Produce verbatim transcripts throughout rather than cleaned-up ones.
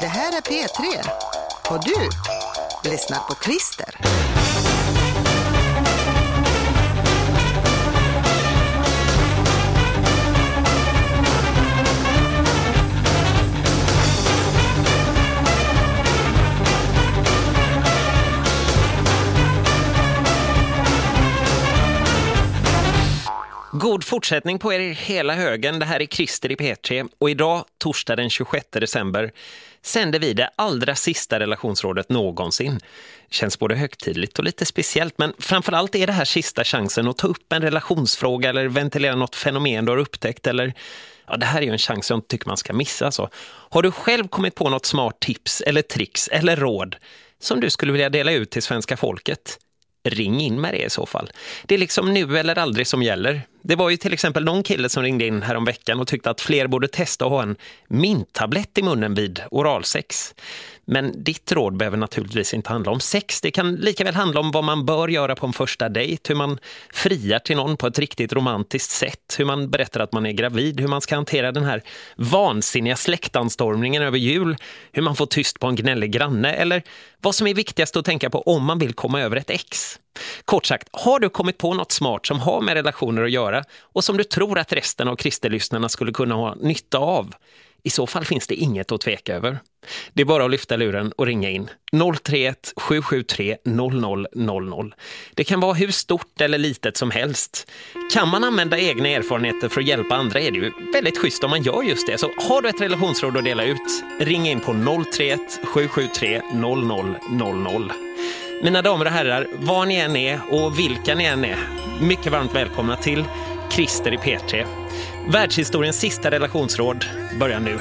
Det här är P tre. Och du lyssnar på Christer. God fortsättning på er hela högen. Det här är Christer i P tre och idag, torsdag den tjugosjätte december, sänder vi det allra sista relationsrådet någonsin. Känns både högtidligt och lite speciellt, men framförallt är det här sista chansen att ta upp en relationsfråga eller ventilera något fenomen du har upptäckt. Eller, ja, det här är ju en chans som jag tycker man ska missa. Så. Har du själv kommit på något smart tips eller tricks eller råd som du skulle vilja dela ut till svenska folket? Ring in med det i så fall. Det är liksom nu eller aldrig som gäller. Det var ju till exempel någon kille som ringde in här om veckan och tyckte att fler borde testa att ha en minttablett i munnen vid oralsex. Men ditt råd behöver naturligtvis inte handla om sex. Det kan lika väl handla om vad man bör göra på en första dejt. Hur man friar till någon på ett riktigt romantiskt sätt. Hur man berättar att man är gravid. Hur man ska hantera den här vansinniga släktanstormningen över jul. Hur man får tyst på en gnällig granne. Eller vad som är viktigast att tänka på om man vill komma över ett ex. Kort sagt, har du kommit på något smart som har med relationer att göra och som du tror att resten av Christerlyssnarna skulle kunna ha nytta av? I så fall finns det inget att tveka över. Det är bara att lyfta luren och ringa in noll tre ett sju sju tre noll noll noll noll. Det kan vara hur stort eller litet som helst. Kan man använda egna erfarenheter för att hjälpa andra är det ju väldigt schysst om man gör just det. Så har du ett relationsråd att dela ut, ring in på noll tre ett sju sju tre noll noll noll noll. Mina damer och herrar, vad ni än är och vilka ni än är, mycket varmt välkomna till Christer i P tre. Världshistoriens sista relationsråd börjar nu.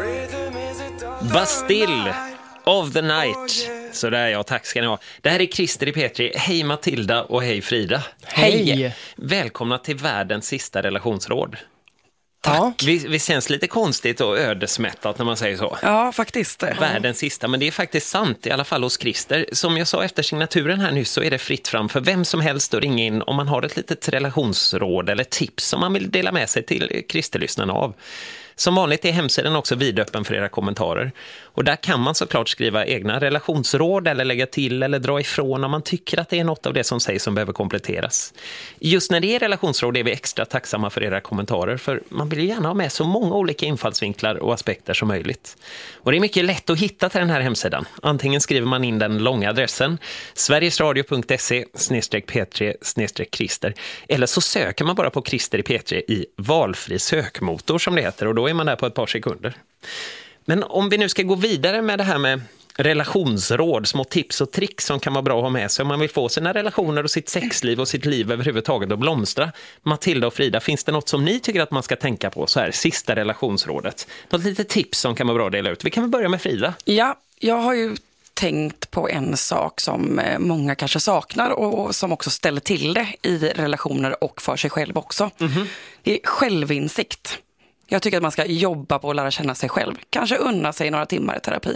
Bastille of the night. Så där, ja, tack ska ni ha. Det här är Christer i P tre. Hej Matilda och hej Frida. Hej. Välkomna till världens sista relationsråd. Tack. Vi, vi känns lite konstigt och ödesmättat när man säger så. Ja, faktiskt. Världens sista, men det är faktiskt sant, i alla fall hos Christer. Som jag sa efter signaturen här nyss så är det fritt fram för vem som helst att ringa in om man har ett litet relationsråd eller tips som man vill dela med sig till Christerlyssnarna av. Som vanligt är hemsidan också vidöppen för era kommentarer. Och där kan man såklart skriva egna relationsråd eller lägga till eller dra ifrån om man tycker att det är något av det som sägs som behöver kompletteras. Just när det är relationsråd är vi extra tacksamma för era kommentarer, för man vill ju gärna ha med så många olika infallsvinklar och aspekter som möjligt. Och det är mycket lätt att hitta till den här hemsidan. Antingen skriver man in den långa adressen sverigesradio punkt se snedstreck p tre snedstreck Christer, eller så söker man bara på Christer i P tre i valfri sökmotor som det heter, och då är man där på ett par sekunder. Men om vi nu ska gå vidare med det här med relationsråd, små tips och tricks som kan vara bra att ha med sig om man vill få sina relationer och sitt sexliv och sitt liv överhuvudtaget att blomstra. Matilda och Frida, finns det något som ni tycker att man ska tänka på så här, sista relationsrådet? Något litet tips som kan vara bra att dela ut. Vi kan väl börja med Frida. Ja, jag har ju tänkt på en sak som många kanske saknar och som också ställer till det i relationer och för sig själv också. Mm-hmm. Det är självinsikt. Jag tycker att man ska jobba på att lära känna sig själv. Kanske unna sig några timmar i terapi.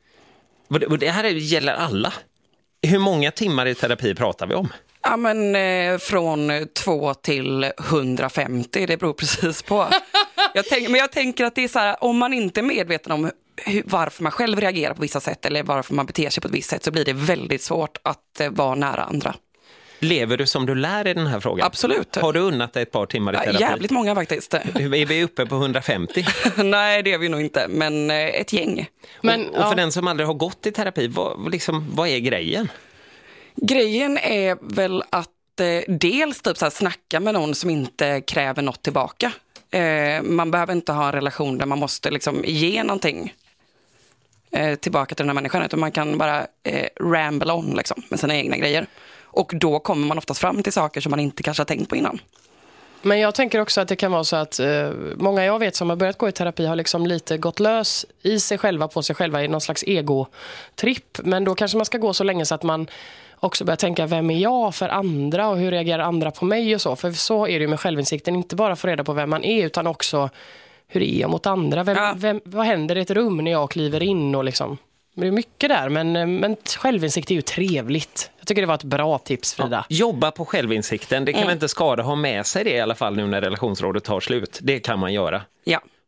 Det här gäller alla. Hur många timmar i terapi pratar vi om? Ja, men eh, från två till hundrafemtio. Det beror precis på. jag tänk, men jag tänker att det är så här, om man inte är medveten om hur, varför man själv reagerar på vissa sätt eller varför man beter sig på ett visst sätt, så blir det väldigt svårt att eh, vara nära andra. Lever du som du lär i den här frågan? Absolut. Har du unnat dig ett par timmar i terapi? Ja, jävligt många faktiskt. Är vi uppe på hundrafemtio? Nej, det är vi nog inte, men ett gäng. Men, och, och för ja. den som aldrig har gått i terapi, vad, liksom, vad är grejen? Grejen är väl att eh, dels typ så här, snacka med någon som inte kräver något tillbaka. Eh, man behöver inte ha en relation där man måste liksom ge någonting eh, tillbaka till den här människan, utan man kan bara eh, ramble on liksom, med sina egna grejer. Och då kommer man oftast fram till saker som man inte kanske har tänkt på innan. Men jag tänker också att det kan vara så att eh, många jag vet som har börjat gå i terapi har liksom lite gått lös i sig själva, på sig själva, i någon slags egotripp. Men då kanske man ska gå så länge så att man också börjar tänka, vem är jag för andra och hur reagerar andra på mig och så. För så är det ju med självinsikten, inte bara få reda på vem man är utan också hur är jag mot andra. Vem, ja. vem, vad händer i ett rum när jag kliver in och liksom... Det är mycket där, men, men självinsikt är ju trevligt. Jag tycker det var ett bra tips, Frida. Ja, jobba på självinsikten. Det kan mm. inte skada ha med sig det i alla fall nu när relationsrådet tar slut. Det kan man göra. Ja.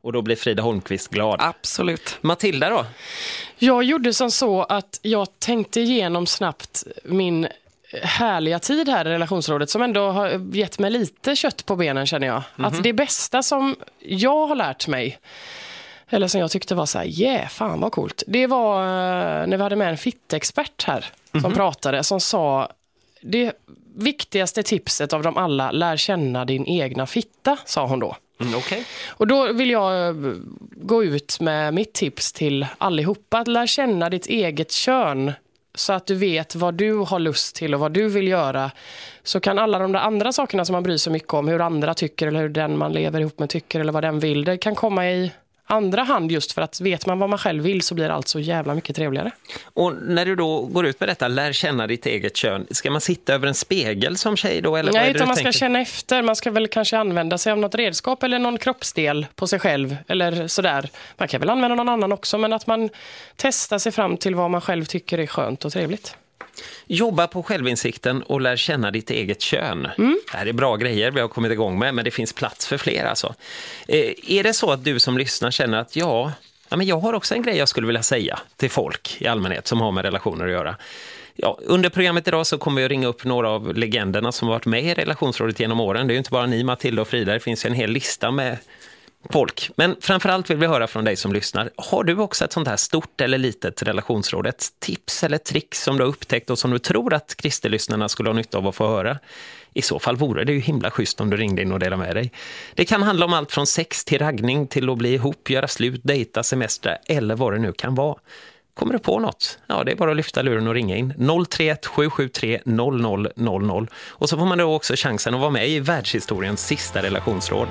Och då blir Frida Holmqvist glad. Absolut. Matilda då? Jag gjorde som så att jag tänkte igenom snabbt min härliga tid här i relationsrådet som ändå har gett mig lite kött på benen, känner jag. Mm-hmm. Att det bästa som jag har lärt mig, eller som jag tyckte var så här, yeah, fan vad coolt. Det var när vi hade med en fittexpert här som mm-hmm. pratade, som sa det viktigaste tipset av dem alla, lär känna din egna fitta, sa hon då. Mm, okay. Och då vill jag gå ut med mitt tips till allihopa, att lär känna ditt eget kön så att du vet vad du har lust till och vad du vill göra. Så kan alla de där andra sakerna som man bryr sig mycket om, hur andra tycker eller hur den man lever ihop med tycker eller vad den vill, det kan komma i andra hand, just för att vet man vad man själv vill så blir allt så jävla mycket trevligare. Och när du då går ut med detta, lär känna ditt eget kön, ska man sitta över en spegel som tjej då? Eller Nej, vad är det utan man tänker? ska känna efter. Man ska väl kanske använda sig av något redskap eller någon kroppsdel på sig själv eller sådär. Man kan väl använda någon annan också, men att man testar sig fram till vad man själv tycker är skönt och trevligt. Jobba på självinsikten och lär känna ditt eget kön. Mm. Det här är bra grejer vi har kommit igång med, men det finns plats för fler alltså. Eh, är det så att du som lyssnar känner att ja, ja, men jag har också en grej jag skulle vilja säga till folk i allmänhet som har med relationer att göra. Ja, under programmet idag så kommer jag ringa upp några av legenderna som har varit med i relationsrådet genom åren. Det är ju inte bara ni, Matilda och Frida, det finns en hel lista med folk. Men framförallt vill vi höra från dig som lyssnar. Har du också ett sånt här stort eller litet relationsråd? Ett tips eller trick som du har upptäckt och som du tror att Christer-lyssnarna skulle ha nytta av att få höra? I så fall vore det ju himla schysst om du ringde in och delade med dig. Det kan handla om allt från sex till raggning till att bli ihop, göra slut, dejta, semester eller vad det nu kan vara. Kommer du på något? Ja, det är bara att lyfta luren och ringa in. noll tre ett sju sju tre noll noll noll noll. Och så får man då också chansen att vara med i världshistoriens sista relationsråd.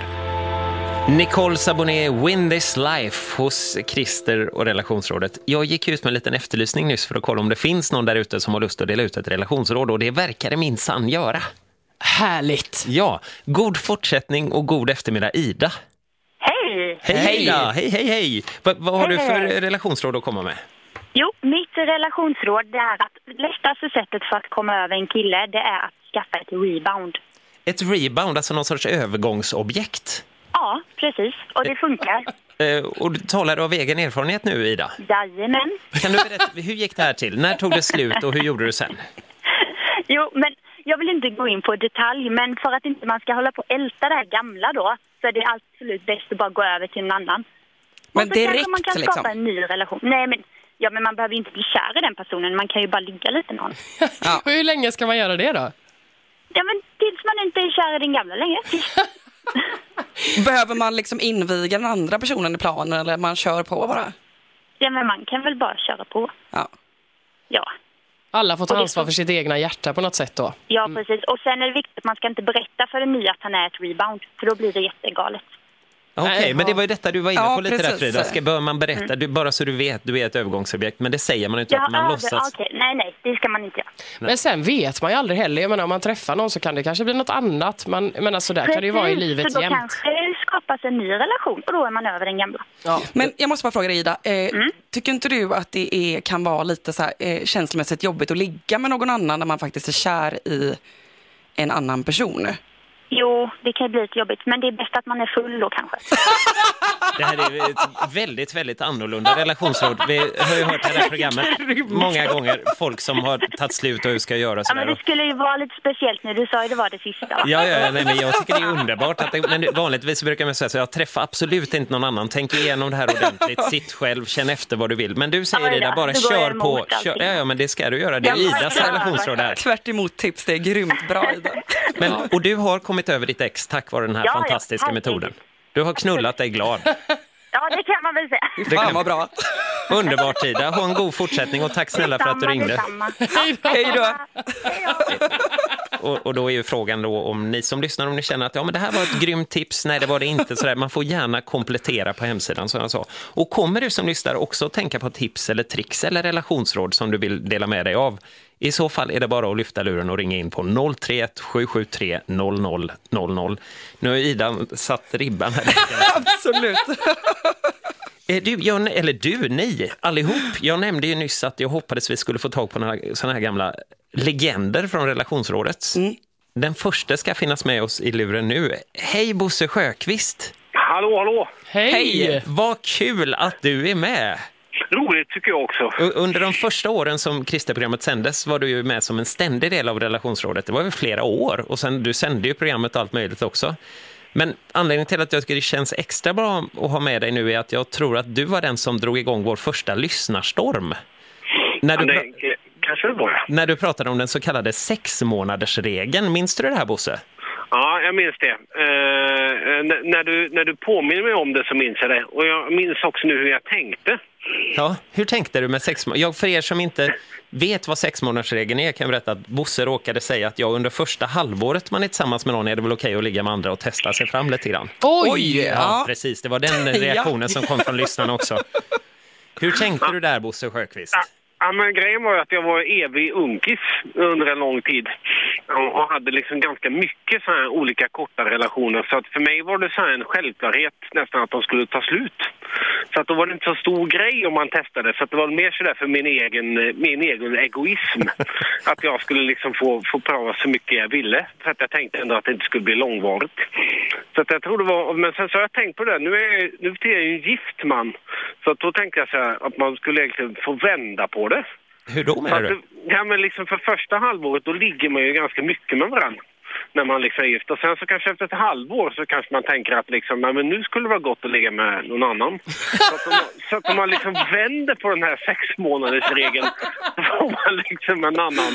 Nicole Saboné, Win This Life hos Christer och relationsrådet. Jag gick ut med en liten efterlysning nyss för att kolla om det finns någon där ute som har lust att dela ut ett relationsråd, och det verkar det minsann göra. Härligt! Ja, god fortsättning och god eftermiddag, Ida. Hej! Hej, hej Ida! Hej, hej, hej! Va, vad har Hej, du för hej. relationsråd att komma med? Jo, mitt relationsråd det är att det lättaste sättet för att komma över en kille, det är att skaffa ett rebound. Ett rebound, alltså någon sorts övergångsobjekt? Ja, precis. Och det funkar. Eh, och du talar av egen erfarenhet nu, Ida. Jajamän. Kan du berätta, hur gick det här till? När tog det slut och hur gjorde du sen? Jo, men jag vill inte gå in på detalj, men för att inte man ska hålla på och älta det här gamla då, så är det absolut bäst att bara gå över till en annan. Men och så direkt kanske man kan skapa liksom. en ny relation. Nej, men, ja, men man behöver inte bli kär i den personen, man kan ju bara ligga lite med någon. Ja. Och hur länge ska man göra det då? Ja, men tills man inte är kär i den gamla längre. Behöver man liksom inviga den andra personen i planen eller man kör på bara? Ja, men man kan väl bara köra på. Ja. Ja. Alla får ta Och det- ansvar för sitt egna hjärta på något sätt då. Ja, precis. Och sen är det viktigt att man ska inte berätta för den nya att han är ett rebound. För då blir det jättegalet. Okej, Nej, men det ja. var ju detta du var inne Ja, på lite precis. där, Frida. Ska, bör man berätta, du, bara så du vet, du är ett övergångsobjekt, men det säger man inte, Ja, att man över- låtsas. okej. Nej, nej, det ska man inte göra. Men sen vet man ju aldrig heller. Jag menar, om man träffar någon så kan det kanske bli något annat. Man, men alltså där kan det ju vara i Precis, livet så då jämt. kanske det skapas en ny relation och då är man över den gamla. Ja. Men jag måste bara fråga dig, Ida. Eh, Tycker inte du att det är, kan vara lite så här, eh, känslomässigt jobbigt att ligga med någon annan när man faktiskt är kär i en annan person? Jo, det kan bli lite jobbigt, men det är bäst att man är full då kanske. Det här är ett väldigt, väldigt annorlunda relationsråd. Vi har ju hört det här programmet många gånger. Folk som har tagit slut och hur ska göra Ja, sådär. men det skulle ju vara lite speciellt nu. Du sa ju det var det sista, va? Ja, ja, nej, men jag tycker det är underbart. Att det, men vanligtvis brukar man säga så jag träffar absolut inte någon annan. Tänk igenom det här ordentligt. Sitt själv, känn efter vad du vill. Men du säger Ja, Ida, ja, bara då går kör jag på. emot Kör, allting. ja, ja, men det ska du göra. Det är Ja, men- Idas ja, relationsråd här. Tvärt emot tips, det är grymt bra, Ida. Men, och du har kommit över ditt ex tack vare den här Ja, ja, fantastiska herregud. metoden. Du har knullat dig glad. Ja, det kan man väl säga. Det Fan kan- vad bra. Underbart, Ida. Ha en god fortsättning och tack snälla för att du Detsamma, ringde. detsamma. Hej då. Hej då. Och, och då är ju frågan då om ni som lyssnar, om ni känner att ja, men det här var ett grymt tips. Nej, det var det inte. Sådär. Man får gärna komplettera på hemsidan som jag sa. Och kommer du som lyssnar också tänka på tips eller tricks eller relationsråd som du vill dela med dig av? I så fall är det bara att lyfta luren och ringa in på noll tre ett sju sju tre noll noll noll noll. Nu har Ida satt ribban här. Absolut. Eh, Du, jag, eller du, ni, allihop. Jag nämnde ju nyss att jag hoppades vi skulle få tag på några sådana här gamla legender från relationsrådet. Mm. Den första ska finnas med oss i luren nu. Hej Bosse Sjöqvist. Hallå, hallå. Hej! Hej! Vad kul att du är med! Roligt tycker jag också. Under de första åren som Christer-programmet sändes var du ju med som en ständig del av relationsrådet. Det var ju flera år och sen du sände ju programmet och allt möjligt också. Men anledningen till att jag tycker det känns extra bra att ha med dig nu är att jag tror att du var den som drog igång vår första lyssnarstorm. När du, ja, det, kanske det var. när du pratade om den så kallade sexmånadersregeln. Minns du det här, Bosse? Ja, jag minns det. Eh, n- när, du, när du påminner mig om det så minns jag det. Och jag minns också nu hur jag tänkte. Ja, hur tänkte du med sex månader? Jag, för er som inte vet vad sexmånadersregeln är kan jag berätta att Bosse råkade säga att jag under första halvåret man är tillsammans med någon är det väl okej att ligga med andra och testa sig fram lite grann. Oj! Ja, Ja. precis. Det var den reaktionen som kom från lyssnarna också. Hur tänkte du där, Bosse Sjöqvist? Ja, men grejen var ju att jag var evig unkis under en lång tid. Och hade liksom ganska mycket så här olika korta relationer. Så att för mig var det så här en självklarhet nästan att de skulle ta slut. Så att då var det inte så stor grej om man testade. Så att det var mer så där för min egen, min egen egoism. Att jag skulle liksom få, få pröva så mycket jag ville. För att jag tänkte ändå att det inte skulle bli långvarigt. Så att jag tror det var... Men sen så har jag tänkt på det. Nu är jag, nu är jag ju en gift man. Så att då tänkte jag så här att man skulle egentligen få vända på det. Hur då menar du? Ja, men liksom för första halvåret då ligger man ju ganska mycket med varandra när man liksom är gift. Och sen så kanske efter ett halvår så kanske man tänker att liksom, nej, men nu skulle det vara gott att ligga med någon annan. Så att, man, så att om man liksom vänder på den här sex månaders regeln så får man liksom en annan.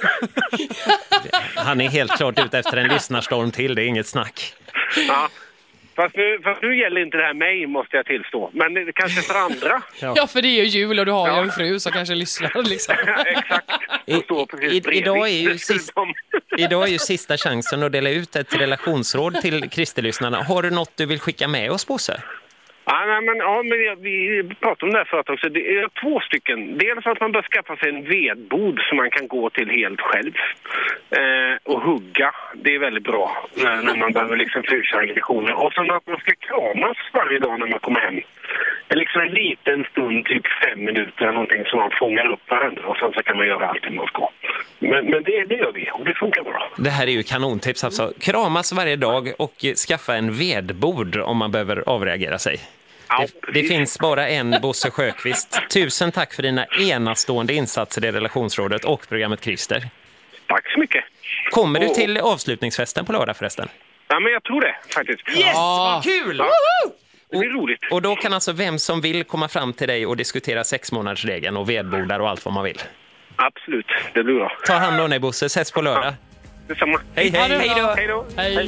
Han är helt klart ute efter en lyssnarstorm till, det är inget snack. Ja. Fast nu, fast nu gäller inte det här mig, måste jag tillstå. Men det kanske för andra. Ja, för det är ju jul och du har Ja. ju en fru som kanske lyssnar liksom. Exakt. I, Och står precis i, bredvid. idag, är ju sist, Dessutom. idag är ju sista chansen att dela ut ett relationsråd till Christer-lyssnarna. Har du något du vill skicka med oss, Bosse? Ja, nej, men, ja, men jag, vi pratade om det här förut också. Det är två stycken. Dels att man bör skaffa sig en vedbod som man kan gå till helt själv. Eh, och hugga, det är väldigt bra när, när man behöver liksom fysa aggressioner. Och sen att man ska kramas varje dag när man kommer hem. Det är liksom en liten stund, typ fem minuter eller någonting som man fångar upp varandra. Och sen så kan man göra allting man ska. Men, men det, det gör vi och det funkar bra. Det här är ju kanontips alltså. Kramas varje dag och skaffa en vedbord om man behöver avreagera sig. Ja, Det, det finns bara en Bosse Sjöqvist. Tusen tack för dina enastående insatser i relationsrådet och programmet Christer. Tack så mycket. Kommer du Och- till avslutningsfesten på lördag förresten? Ja, men jag tror det faktiskt. Yes, Ja. vad kul! Det blir roligt. Och då kan alltså vem som vill komma fram till dig och diskutera sexmånadersregeln och vedbordar och allt vad man vill. Absolut, det blir bra. Ta hand om dig, Bosse. Ses på lördag. Detsamma. Hej, hej! Hej då. Hej då. Hej.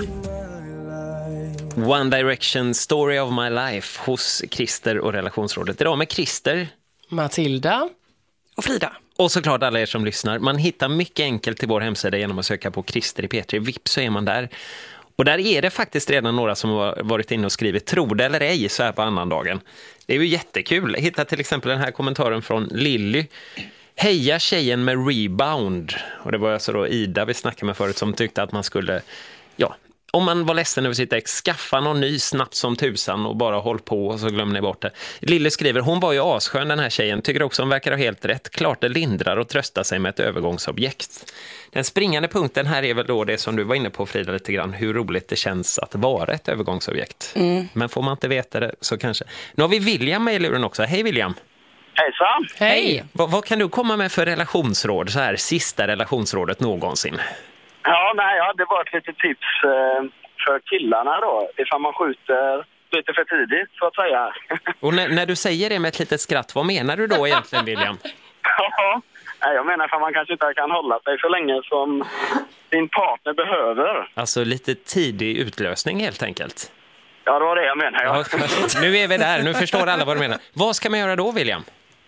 One Direction, Story of My Life hos Christer och relationsrådet. Idag med Christer. Matilda. Och Frida. Och såklart alla er som lyssnar. Man hittar mycket enkelt till vår hemsida genom att söka på Christer i P tre. Vips så är man där. Och där är det faktiskt redan några som har varit inne och skrivit tro det eller ej så här på annan dagen. Det är ju jättekul. Jag hittar till exempel den här kommentaren från Lilly. Heja tjejen med rebound. Och det var alltså då Ida vi snackade med förut som tyckte att man skulle, ja, om man var ledsen över sitt ex, skaffa någon ny snabbt som tusan och bara håll på och så glömmer ni bort det. Lille skriver, hon var ju asskön den här tjejen, tycker också hon verkar ha helt rätt. Klart det lindrar och tröstar sig med ett övergångsobjekt. Den springande punkten här är väl då det som du var inne på, Frida, lite grann. Hur roligt det känns att vara ett övergångsobjekt. Mm. Men får man inte veta det så kanske. Nu har vi William med i luren också. Hej William! Hejsan! Hej. Vad, vad kan du komma med för relationsråd, så här sista relationsrådet någonsin? Ja, nej, jag hade bara ett litet tips eh, för killarna då. Ifall man skjuter lite för tidigt, så att säga. Och när, när du säger det med ett litet skratt, vad menar du då egentligen, William? Ja, nej, jag menar att man kanske inte kan hålla sig så länge som din partner behöver. Alltså lite tidig utlösning helt enkelt. Ja, det var det jag menar. Ja, Ja, nu är vi där, nu förstår alla vad du menar. Vad ska man göra då, William?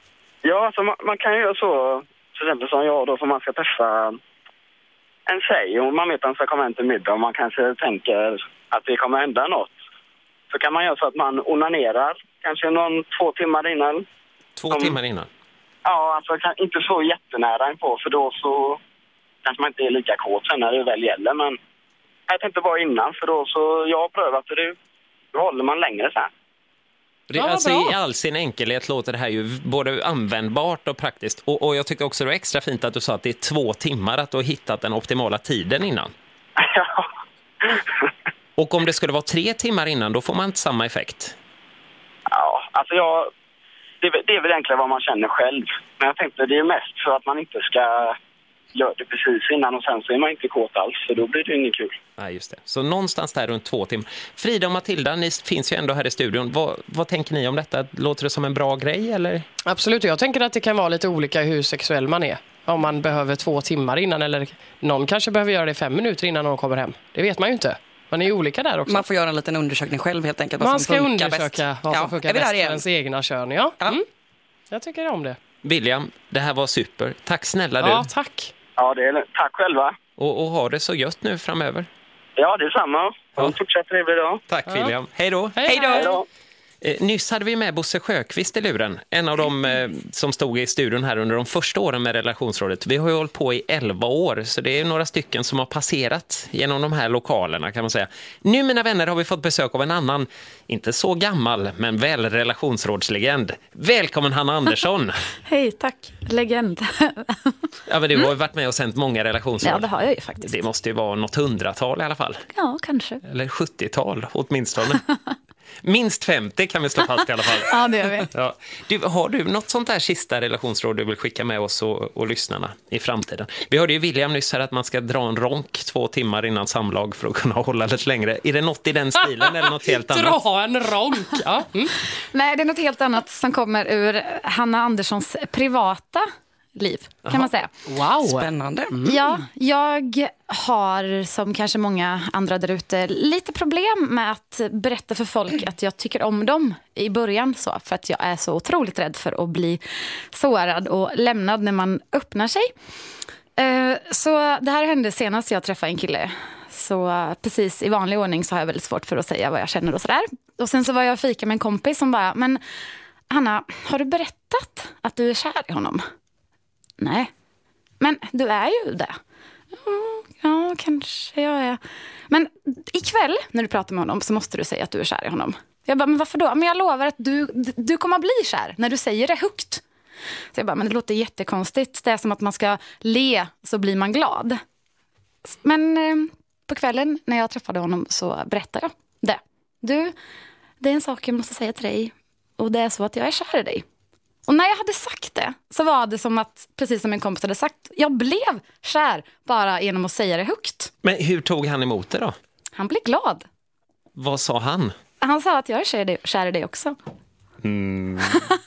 ja så man, man kan ju göra så, till exempel som jag då, som man ska träffa en tjej och man vet att man ska komma hem till middag och man kanske tänker att det kommer hända något. Så kan man göra så att man onanerar kanske någon två timmar innan. Två Om- timmar innan. Ja, alltså kan, inte så jättenära på, för då så kanske man inte är lika kåt sen när det väl gäller. Men jag tänkte bara innan, för då så jag har prövat det, då håller man längre sen. Det, Ja, alltså, bra. i all sin enkelhet låter det här ju både användbart och praktiskt. Och, och jag tycker också det var extra fint att du sa att det är två timmar att du har hittat den optimala tiden innan. Ja. Och om det skulle vara tre timmar innan, då får man inte samma effekt. alltså jag, det, det är väl egentligen vad man känner själv. Men jag tänkte det är mest för att man inte ska göra det precis innan och sen så är man inte kåt alls, så då blir det inget kul. Nej, just det. Så någonstans där runt två timmar. Frida och Matilda, ni finns ju ändå här i studion. Vad, vad tänker ni om detta? Låter det som en bra grej eller? Absolut, jag tänker att det kan vara lite olika hur sexuell man är. Om man behöver två timmar innan eller någon kanske behöver göra det fem minuter innan någon kommer hem. Det vet man ju inte. Man är ju olika där också. Man får göra en liten undersökning själv helt enkelt. Man ska undersöka bäst. vad som Ja, funkar bäst för ens egna kön. Ja. Ja. Mm. Jag tycker om det. William, det här var super. Tack snälla du. Ja, tack. Ja, det är, tack själva. Och, och ha det så gött nu framöver. Ja, det är samma. Ja. Ja. Fortsätt trevlig dag. Tack Ja. William. Hej då. Hej Hej då. Hej då. Eh, nyss hade vi med Bosse Sjöqvist i luren. En av dem eh, som stod i studion här under de första åren med relationsrådet. Vi har ju hållit på i elva år, så det är några stycken som har passerat genom de här lokalerna kan man säga. Nu mina vänner har vi fått besök av en annan, inte så gammal, men väl relationsrådslegend. Välkommen Hanna Andersson. Hej, tack. Legend. Ja, men du har ju varit med och sänt många relationsråd. Ja, det har jag ju faktiskt. Det måste ju vara något hundratal i alla fall. Ja, kanske. Eller sjuttiotal åtminstone. Minst femtio kan vi slå fast i alla fall. Ja, det gör vi. Ja. Du, har du något sånt där sista relationsråd du vill skicka med oss och, och lyssnarna i framtiden? Vi hörde ju William nyss här att man ska dra en ronk två timmar innan samlag för att kunna hålla lite längre. Är det något i den stilen eller något helt annat? Dra en ronk, ja. Mm. Nej, det är något helt annat som kommer ur Hanna Anderssons privata liv, kan Aha. man säga. Wow. Spännande. Mm. Ja, jag har som kanske många andra där ute lite problem med att berätta för folk att jag tycker om dem i början så, för att jag är så otroligt rädd för att bli sårad och lämnad när man öppnar sig. Eh, Så det här hände senast jag träffade en kille. Så precis i vanlig ordning så har jag väldigt svårt för att säga vad jag känner och sådär. Och sen så var jag och fika med en kompis som bara, men Hanna, har du berättat att du är kär i honom? Nej. Men du är ju det. Mm, ja, kanske jag är. Men ikväll när du pratar med honom så måste du säga att du är kär i honom. Jag bara, men varför då? Men jag lovar att du, du kommer att bli kär när du säger det högt. Så jag bara, men det låter jättekonstigt. Det är som att man ska le så blir man glad. Men eh, på kvällen när jag träffade honom så berättade jag det. Du, det är en sak jag måste säga till dig. Och det är så att jag är kär i dig. Och när jag hade sagt det så var det som att, precis som min kompis hade sagt, jag blev kär bara genom att säga det högt. Men hur tog han emot det då? Han blev glad. Vad sa han? Han sa att jag är kär i dig, kär i dig också. Mm.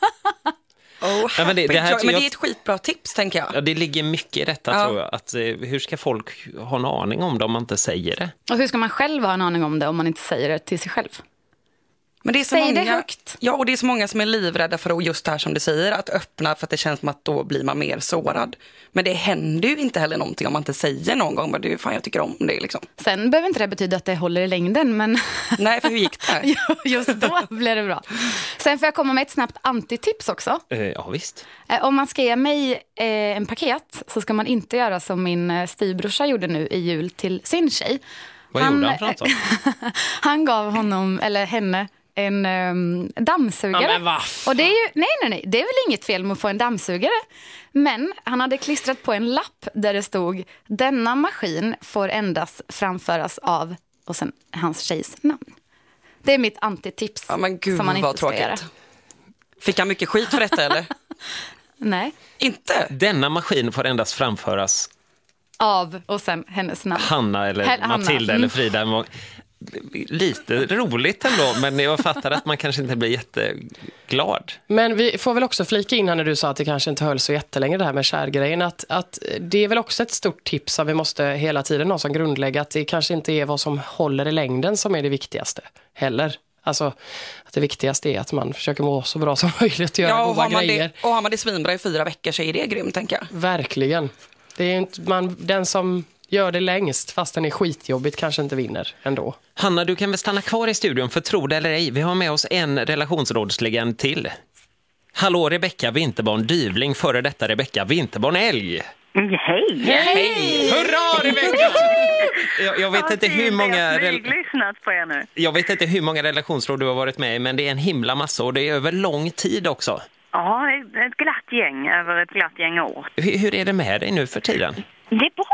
Oh, Ja, men det- det här men tycker det jag- är ett skitbra tips, tänker jag. Ja, det ligger mycket i detta Ja. tror jag. Att, eh, hur ska folk ha en aning om det om man inte säger det? Och hur ska man själv ha en aning om det om man inte säger det till sig själv? Men det är så Säg det många, högt. Ja, och det är så många som är livrädda för att, just det här som du säger, att öppna för att det känns som att då blir man mer sårad. Men det händer ju inte heller någonting om man inte säger någon gång, men du, fan jag tycker om det liksom. Sen behöver inte det betyda att det håller i längden, men Nej, för hur gick det? jo, just då blir det bra. Sen får jag komma med ett snabbt antitips också. Eh, ja, visst. Eh, Om man ska ge mig eh, en paket så ska man inte göra som min eh, styvbrorsa gjorde nu i jul till sin tjej. Vad gjorde han för något då? Han gav honom, eller henne, en um, dammsugare. Ja, men vad fan. Och det är ju, nej, nej, nej, det är väl inget fel med att få en dammsugare. Men han hade klistrat på en lapp där det stod, denna maskin får endast framföras av, och sen hans tjejs namn. Det är mitt antitips. Ja, men gud som man inte vad ska göra. tråkigt. Fick han mycket skit för detta eller? Nej, Inte? Denna maskin får endast framföras av och sen hennes namn. Hanna eller Hel- Hanna. Matilda Mm. eller Frida. Lite roligt ändå, men jag fattar att man kanske inte blir jätteglad. Men vi får väl också flika in här när du sa att det kanske inte höll så jättelänge det här med kärgrejen. Att, att det är väl också ett stort tips att vi måste hela tiden ha som grundlägga att det kanske inte är vad som håller i längden som är det viktigaste heller. Alltså att det viktigaste är att man försöker må så bra som möjligt och göra Ja, och goda har, man grejer. det, och har man det svinbra i fyra veckor så är det grymt, tänker jag. Verkligen. Det är inte, man, den som gör det längst fast den är skitjobbigt kanske inte vinner ändå. Hanna, du kan väl stanna kvar i studion, för tro det eller ej, vi har med oss en relationsrådslegend till. Hallå Rebecka Winterborn Dyvling, före detta Rebecka Winterborn Älg. Hej! Hej! Hurra Rebecka! Jag, jag vet inte hur många Jag har rel- lyssnat på er nu. jag vet inte hur många relationsråd du har varit med i, men det är en himla massa och det är över lång tid också. Ja, ett glatt gäng över ett glatt gäng år. Hur, hur är det med dig nu för tiden? Det är bra.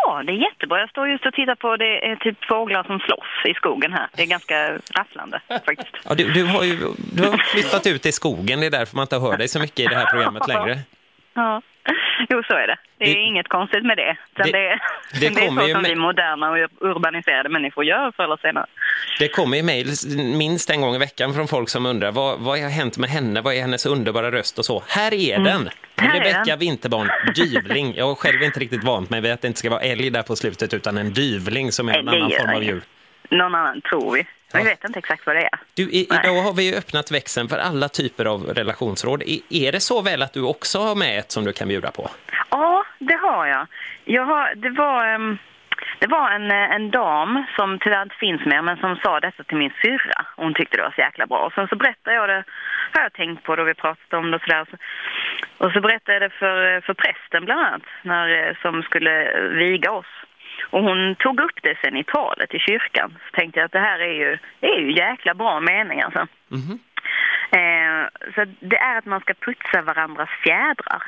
Ja, det är jättebra. Jag står just och tittar på det är typ fåglar som slåss i skogen här. Det är ganska rafflande faktiskt. Ja, du, du, har ju, du har flyttat ut i skogen, det är därför man inte hör dig så mycket i det här programmet längre. Ja, jo så är det. Det är det, inget konstigt med det. Det, det, det, det är så som med... vi moderna och urbaniserade människor gör förr eller senare. Det kommer ju mejl minst en gång i veckan från folk som undrar vad, vad har hänt med henne, vad är hennes underbara röst och så. Här är mm. den! Rebecka Winterborn, dyvling. Jag har själv inte riktigt vant mig vid att det inte ska vara älg där på slutet utan en dyvling som är en annan form av djur. Någon annan tror vi. Jag vet inte exakt vad det är. Du, i, idag har vi ju öppnat växeln för alla typer av relationsråd. I, är det så väl att du också har med ett som du kan bjuda på? Ja, det har jag. jag har, det var, um, det var en, en dam som tyvärr inte finns med men som sa detta till min syrra. Hon tyckte det var så jäkla bra. Och sen så berättade jag det, har jag tänkt på då vi pratade om det och sådär. Och så berättade jag det för, för prästen bland annat när, som skulle viga oss. Och hon tog upp det sen i talet i kyrkan. Så tänkte jag att det här är ju, det är ju jäkla bra mening alltså. Mm-hmm. eh, så det är att man ska putsa varandras fjädrar.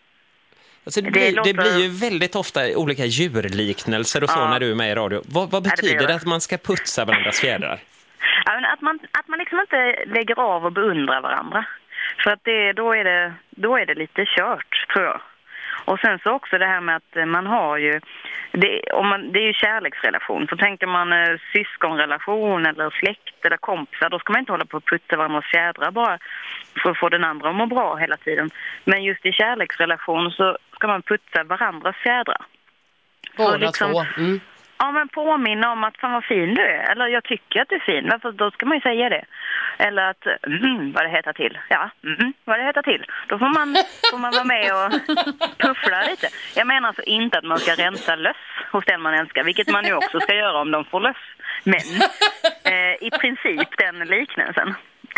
Alltså det, blir, det, låter... det blir ju väldigt ofta olika djurliknelser och så ja. När du är med i radio. Vad, vad betyder ja, det, det att man ska putsa varandras fjädrar? Ja, att, man, att man liksom inte lägger av och beundrar varandra. För att det, då, är det, då är det lite kört, tror jag. Och sen så också det här med att man har ju, det, om man, det är ju kärleksrelation. Så tänker man eh, syskonrelation eller släkt eller kompisar, då ska man inte hålla på att putta varandras fjädrar bara för att få den andra att må bra hela tiden. Men just i kärleksrelation så ska man putta varandras fjädrar. Båda liksom, två. Mm. Ja, men påminna om att fan vad fin du är. Eller jag tycker att du är fin. Varför då ska man ju säga det. Eller att, mm, vad det heter till. Ja, mm, vad det heter till. Då får man, får man vara med och puffla lite. Jag menar alltså inte att man ska rensa löss hos den man älskar. Vilket man ju också ska göra om de får löss. Men eh, i princip den liknelsen.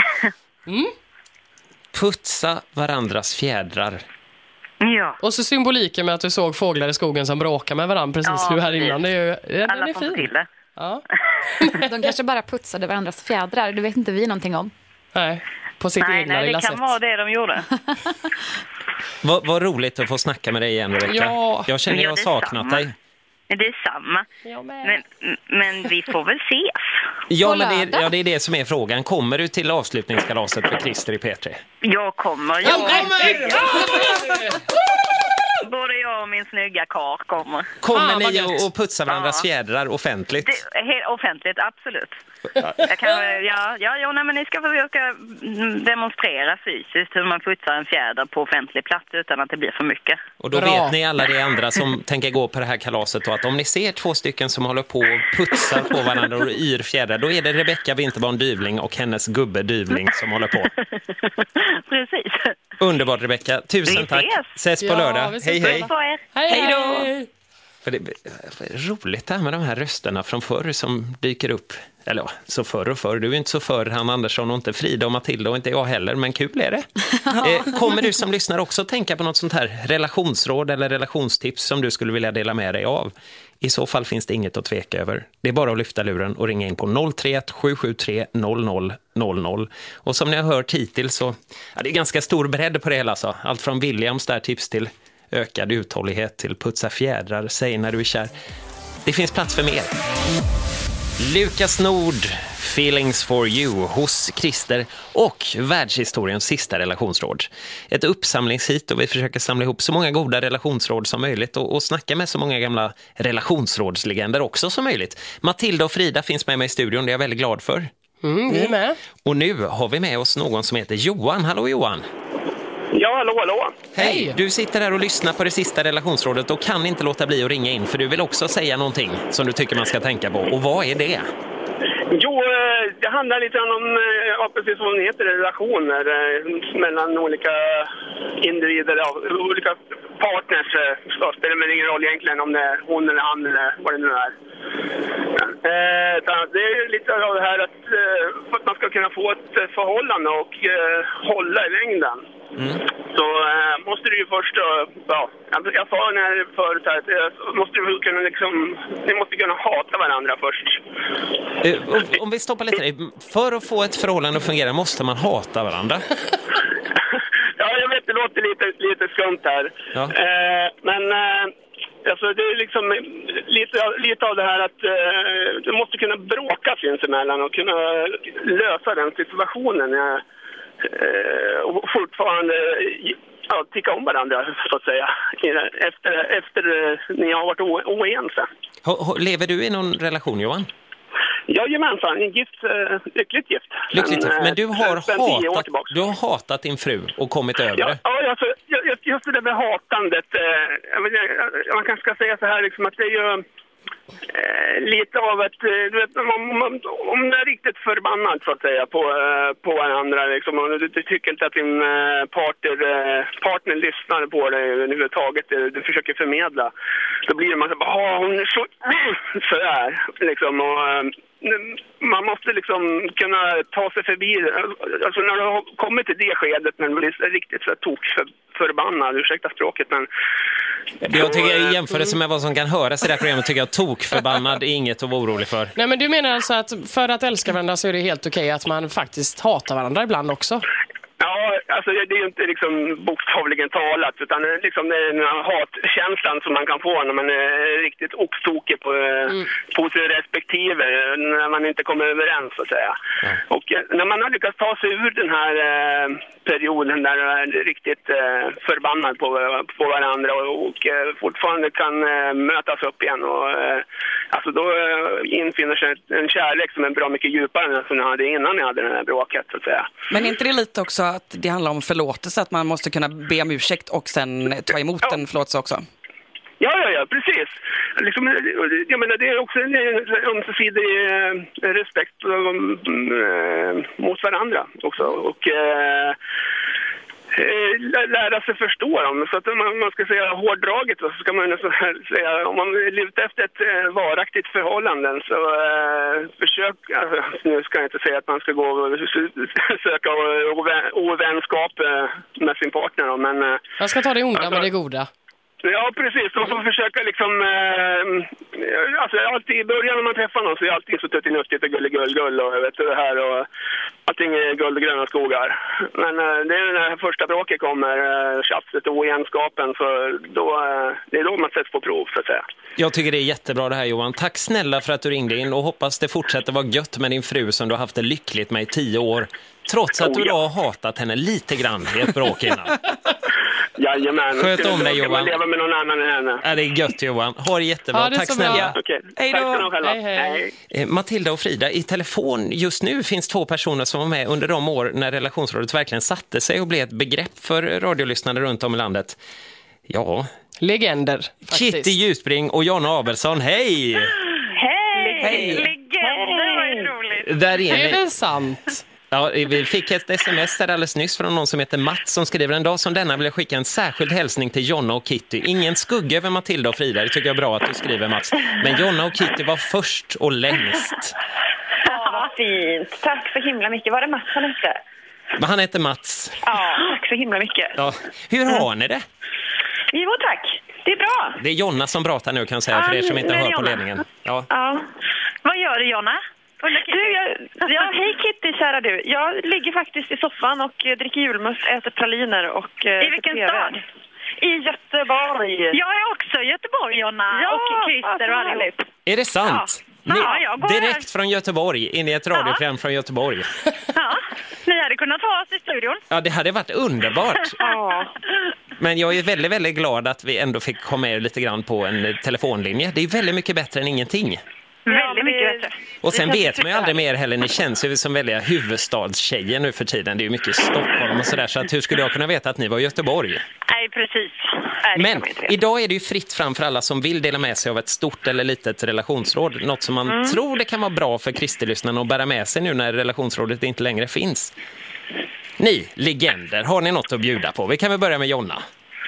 mm. Putsa varandras fjädrar. Ja. Och så symboliken med att du såg fåglar i skogen som bråkar med varandra precis ja, nu här innan. Det är ju, ja, alla är får till det. Ja. De kanske bara putsade varandras fjädrar. Det vet inte vi någonting om. Nej, på sitt nej, egna nej, lilla sätt. Nej, det kan vara det de gjorde. Vad, vad roligt att få snacka med dig igen, Rebecka. Ja. Jag känner att jag har saknat samma. dig. Det är samma. Men, men vi får väl ses. Ja, men det är, ja, det är det som är frågan. Kommer du till avslutningskalaset för Christer i P tre? Jag kommer. Jag, jag kommer! Både jag och min snygga kar kommer. Kommer ah, ni att putsa varandras ja. fjädrar offentligt? Det, helt offentligt, absolut. Jag kan, ja, ja, ja nej, men ni ska försöka demonstrera fysiskt hur man putsar en fjäder på offentlig plats utan att det blir för mycket. Och då Bra. vet ni alla de andra som tänker gå på det här kalaset då, att om ni ser två stycken som håller på och putsar på varandra och yr fjädrar, då är det Rebecka Winterborn Dyvling och hennes gubbe Dyvling som håller på. Precis. Underbart, Rebecka. Tusen tack. Ses på ja, lördag. Hej, hej. Hej, hej då. För det är roligt det här med de här rösterna från förr som dyker upp. Eller ja, så förr och förr. Du är inte så förr, han Andersson och inte Frida och Matilda och inte jag heller. Men kul är det. eh, kommer du som lyssnar också tänka på något sånt här relationsråd eller relationstips som du skulle vilja dela med dig av? I så fall finns det inget att tveka över. Det är bara att lyfta luren och ringa in på noll tre ett sju sju tre noll noll noll noll. Och som ni har hört hittills så ja, det är ganska stor bredd på det hela. Så. Allt från Williams där tips till ökad uthållighet till putsa fjädrar, säg när du är kär. Det finns plats för mer. Lukas Nord, Feelings for you hos Christer och världshistoriens sista relationsråd. Ett uppsamlingshit och vi försöker samla ihop så många goda relationsråd som möjligt och, och snacka med så många gamla relationsrådslegender också som möjligt. Matilda och Frida finns med mig i studion, det är jag väldigt glad för. Mm, vi är med. Och nu har vi med oss någon som heter Johan. Hallå Johan! Ja, hallå, hallå. Hej, du sitter här och lyssnar på det sista relationsrådet och kan inte låta bli att ringa in för du vill också säga någonting som du tycker man ska tänka på. Och vad är det? Jo, det handlar lite om, ja, precis som det heter, relationer mellan olika individer, olika partners. Så spelar det ingen roll egentligen om det är hon eller han eller vad det nu är. Det är lite av det här att, för att man ska kunna få ett förhållande och hålla i längden. Mm. Så äh, måste du ju först, ja, jag sa när förut här, att måste du kunna liksom, ni måste kunna hata varandra först. Uh, om vi stoppar lite, för att få ett förhållande att fungera måste man hata varandra? Ja, jag vet, det låter lite, lite skumt här. Ja. Uh, men uh, Alltså det är liksom lite, lite av det här att eh, du måste kunna bråka sinsemellan och kunna lösa den situationen. Eh, och fortfarande ja, tycka om varandra, så att säga, efter, efter ni har varit o- oense. Lever du i någon relation, Johan? Jajamensan, gift, lyckligt gift. Lyckligt gift, men du har, hatat, du har hatat din fru och kommit över ja, det. Ja, alltså, just det där med hatandet. Man kanske ska säga så här liksom, att det är ju eh, lite av ett... Du vet, om, om, om du är riktigt förbannad så att säga på, på varandra liksom, och du, du tycker inte att din partner, partner lyssnar på dig överhuvudtaget, du, du försöker förmedla, då blir man så bara, hon är så... sådär liksom, och... Man måste liksom kunna ta sig förbi, alltså när du har kommit till det skedet men blir riktigt så tok för, förbannad, ursäkta språket, men... Jag tycker i jämförelse med vad som kan höras i det här programmet tycker jag tok förbannad är inget att vara orolig för. Nej, men du menar alltså att för att älska varandra så är det helt okej att man faktiskt hatar varandra ibland också? Ja, alltså det är ju inte liksom bokstavligen talat, utan liksom det är den här hatkänslan som man kan få när man är riktigt oxtokig på, mm. på sig respektive, när man inte kommer överens så att säga. Mm. Och när man har lyckats ta sig ur den här eh, perioden där man är riktigt eh, förbannad på, på varandra och, och eh, fortfarande kan eh, mötas upp igen och eh, alltså då eh, infinner sig en kärlek som är bra mycket djupare än som jag hade innan jag hade den här bråket så att säga. Men är inte det lite också att det handlar om förlåtelse, att man måste kunna be om ursäkt och sen ta emot ja. en förlåtelse också? Ja, ja, ja, precis. Liksom, jag menar, det är också en ömsesidig respekt äh, mot varandra också. Och äh, lära sig förstå dem. Så att man, man ska säga hårdraget, så ska man säga, om man vill ute efter ett äh, varaktigt förhållande så äh, försök, alltså, nu ska jag inte säga att man ska gå och söka ovänskap äh, med sin partner, men... Äh, jag ska ta det onda alltså, med det goda. Ja, precis. Man får försöka liksom... Eh, alltså alltid i början när man träffar någon så är det alltid så tuttinuttigt och gull-gull-gull och vet du det här och allting är guld och gröna skogar. Men eh, det är när första bråket kommer, eh, tjafset och oenskapen, så då, eh, det är då man sätts på prov så att säga. Jag tycker det är jättebra det här, Johan. Tack snälla för att du ringde in och hoppas det fortsätter vara gött med din fru som du har haft det lyckligt med i tio år. Trots att du då har hatat henne lite grann i ett bråk innan. Jajamän. Sköt om dig, Johan. Man leva med någon annan än henne. Ja, det är gött, Johan. Ha det jättebra. Ja, det tack snälla. Okej. Hej då. Tack ska ni själva. Hej, hej. Hej. Matilda och Frida, i telefon just nu finns två personer som var med under de år när relationsrådet verkligen satte sig och blev ett begrepp för radiolyssnare runt om i landet. Ja. Legender, faktiskt. Kitty Ljusbring och Jonna Abelsson, hej! Hej! Hej. Legender, vad är roligt. Där är Är ni. det sant? Ja, vi fick ett sms där alldeles nyss från någon som heter Mats som skriver: en dag som denna vill jag skicka en särskild hälsning till Jonna och Kitty. Ingen skugga över Matilda och Frida, det tycker jag är bra att du skriver, Mats. Men Jonna och Kitty var först och längst. Ja, vad fint. Tack så himla mycket. Var det Mats han hette? Men han heter Mats. Ja, tack så himla mycket. Ja. Hur har ni det? Jo, tack. Det är bra. Det är Jonna som pratar nu kan jag säga, Ja, för er som inte nu är hör det på Jonna. ledningen. Ja. Ja. Vad gör du, Jonna? Du, jag, ja, hej Kitty, kära du. Jag ligger faktiskt i soffan och dricker julmust, äter praliner och... I vilken stad? I Göteborg. Jag är också i Göteborg, Jonna. Ja, och Christer och allihop. Är det sant? Ja. Ni, Ja, jag går direkt här. från Göteborg, in i ett radioprogram från Göteborg. Ja, ni hade kunnat ha oss i studion. Ja, det hade varit underbart. Ja. Men jag är väldigt, väldigt glad att vi ändå fick komma med lite grann på en telefonlinje. Det är väldigt mycket bättre än ingenting. Väldigt mycket bättre. Och sen vet man ju aldrig mer heller, ni känns ju som väldiga huvudstadstjejer nu för tiden. Det är ju mycket Stockholm och sådär, så att hur skulle jag kunna veta att ni var i Göteborg? Nej, precis. Nej, det Men kan man inte veta. idag är det ju fritt fram för alla som vill dela med sig av ett stort eller litet relationsråd. Något som man Mm. tror det kan vara bra för Kristerlyssnarna att bära med sig nu när relationsrådet inte längre finns. Ni, legender, har ni något att bjuda på? Vi kan väl börja med Jonna.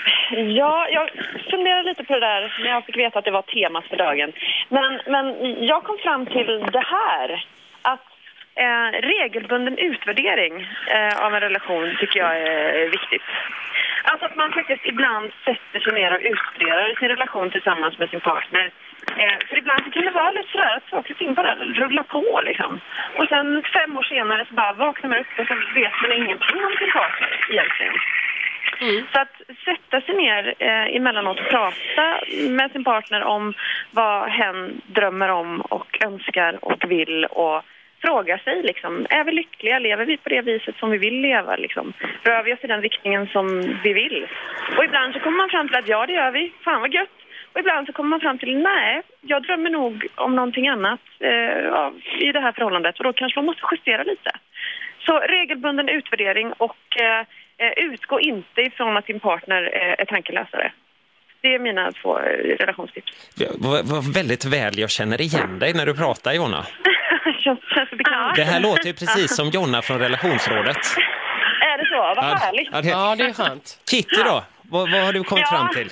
Ja, jag funderade lite på det där när jag fick veta att det var temat för dagen. Men, men jag kom fram till det här, att eh, regelbunden utvärdering eh, av en relation tycker jag är viktigt. Alltså att man faktiskt ibland sätter sig ner och utvärderar sin relation tillsammans med sin partner. Eh, för ibland så kan det vara lite sådär att saker och ting bara rullar på liksom. Och sen fem år senare så bara vaknar man upp och så vet man ingenting om sin partner egentligen. Mm. Så att sätta sig ner eh, emellanåt och prata med sin partner om vad hen drömmer om och önskar och vill, och fråga sig liksom, är vi lyckliga? Lever vi på det viset som vi vill leva? Liksom? Rör vi oss i den riktningen som vi vill? Och ibland så kommer man fram till att ja, det gör vi. Fan vad gött. Och ibland så kommer man fram till nej, jag drömmer nog om någonting annat eh, ja, i det här förhållandet. Och då kanske man måste justera lite. Så regelbunden utvärdering och eh, utgå inte ifrån att din partner eh, är tankeläsare. Det är mina två eh, relationstips. Vad, vad väldigt väl jag känner igen dig när du pratar, Jonna. känns, känns det bekant. Det här låter ju precis som Jonna från relationsrådet. Är det så? Vad Ja, härligt. ja, det, Ja, det är skönt. Kitty då? Vad, vad har du kommit Ja. fram till?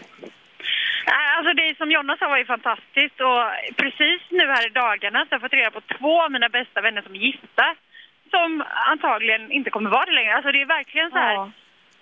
Alltså det som Jonna sa var ju fantastiskt, och precis nu här i dagarna så har jag fått reda på två av mina bästa vänner som är gifta, som antagligen inte kommer vara det längre. Alltså det är verkligen så här, Ja.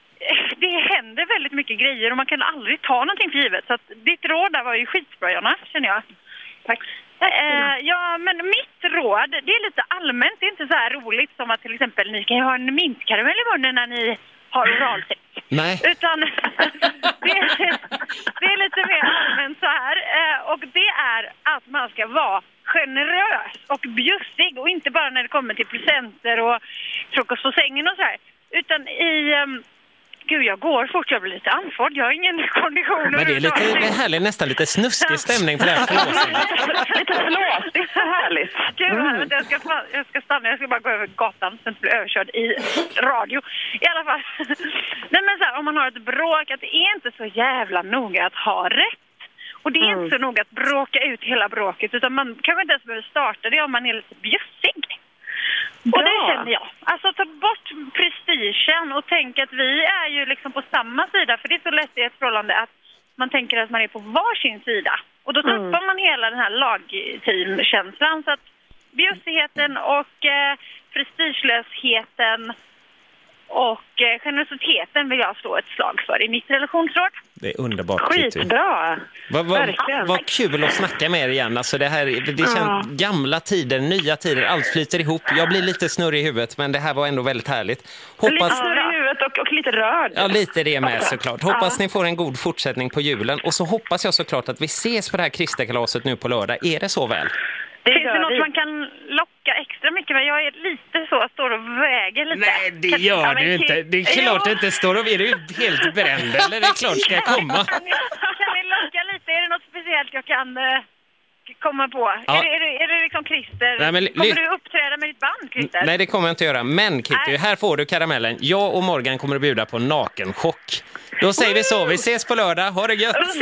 det händer väldigt mycket grejer och man kan aldrig ta någonting för givet. Så att ditt råd där var ju skitbra, Jonna, känner jag. Tack. Eh, ja, men mitt råd, det är lite allmänt, det är inte så här roligt som att till exempel ni kan ju ha en mintkaramell i munnen när ni har oralsex. Nej. Utan det, det är lite mer allmänt så här. Eh, och det är att man ska vara generös och bjussig, och inte bara när det kommer till presenter och frukost på sängen och så här. Utan i... Um, Gud, jag går fort, jag blir lite andfådd. Jag har ingen kondition. Men det är lite det är härligt, nästan lite snuskig stämning på det här flåset. Lite förlåt, det är så härligt. Gud, mm. jag, ska, jag ska stanna, jag ska bara gå över gatan så att jag inte blir överkörd i radio. I alla fall. Nej, men så här, om man har ett bråk, att det är inte så jävla noga att ha rätt. Och det är Mm. inte så noga att bråka ut hela bråket, utan man kanske inte ens behöver starta det om man är lite bjussig. Och det känner jag. Alltså ta bort prestigen och tänk att vi är ju liksom på samma sida. För det är så lätt i ett förhållande att man tänker att man är på varsin sida. Och då tappar Mm. man hela den här lagteamkänslan. Så att bjussigheten och eh, prestigelösheten och eh, generositeten vill jag slå ett slag för i mitt relationsråd. Det är underbart, Kitty. Skitbra. Vad vad- Verkligen. vad kul att snacka med er igen. Alltså det här, det känns Ja. gamla tider, nya tider, allt flyter ihop. Jag blir lite snurrig i huvudet, men det här var ändå väldigt härligt. Lite Hoppas, snurrig i huvudet och, och lite rörd. ja, lite det med såklart. Hoppas Ja. ni får en god fortsättning på julen. Och så hoppas jag såklart att vi ses på det här Kristerkalaset nu på lördag. Är det så väl? Det Finns det gör något vi. man kan locka extra mycket med? Jag är lite så, står och väger lite. Nej, det Kan- gör Ja, men du inte. Kit- Det är klart Jo. det inte står och är du helt bränd. Eller det är klart ska jag komma. Kan ni, kan ni locka lite? Är det något speciellt jag kan eh, komma på? Ja. Är, det, är, det, är det liksom Christer? Nej, men- kommer du uppträda med ditt band, Christer? Nej, det kommer jag inte göra. Men Kitty, Nej. här får du karamellen. Jag och Morgan kommer att bjuda på nakenchock. Då säger vi så. Vi ses på lördag. Ha det gött. Hej!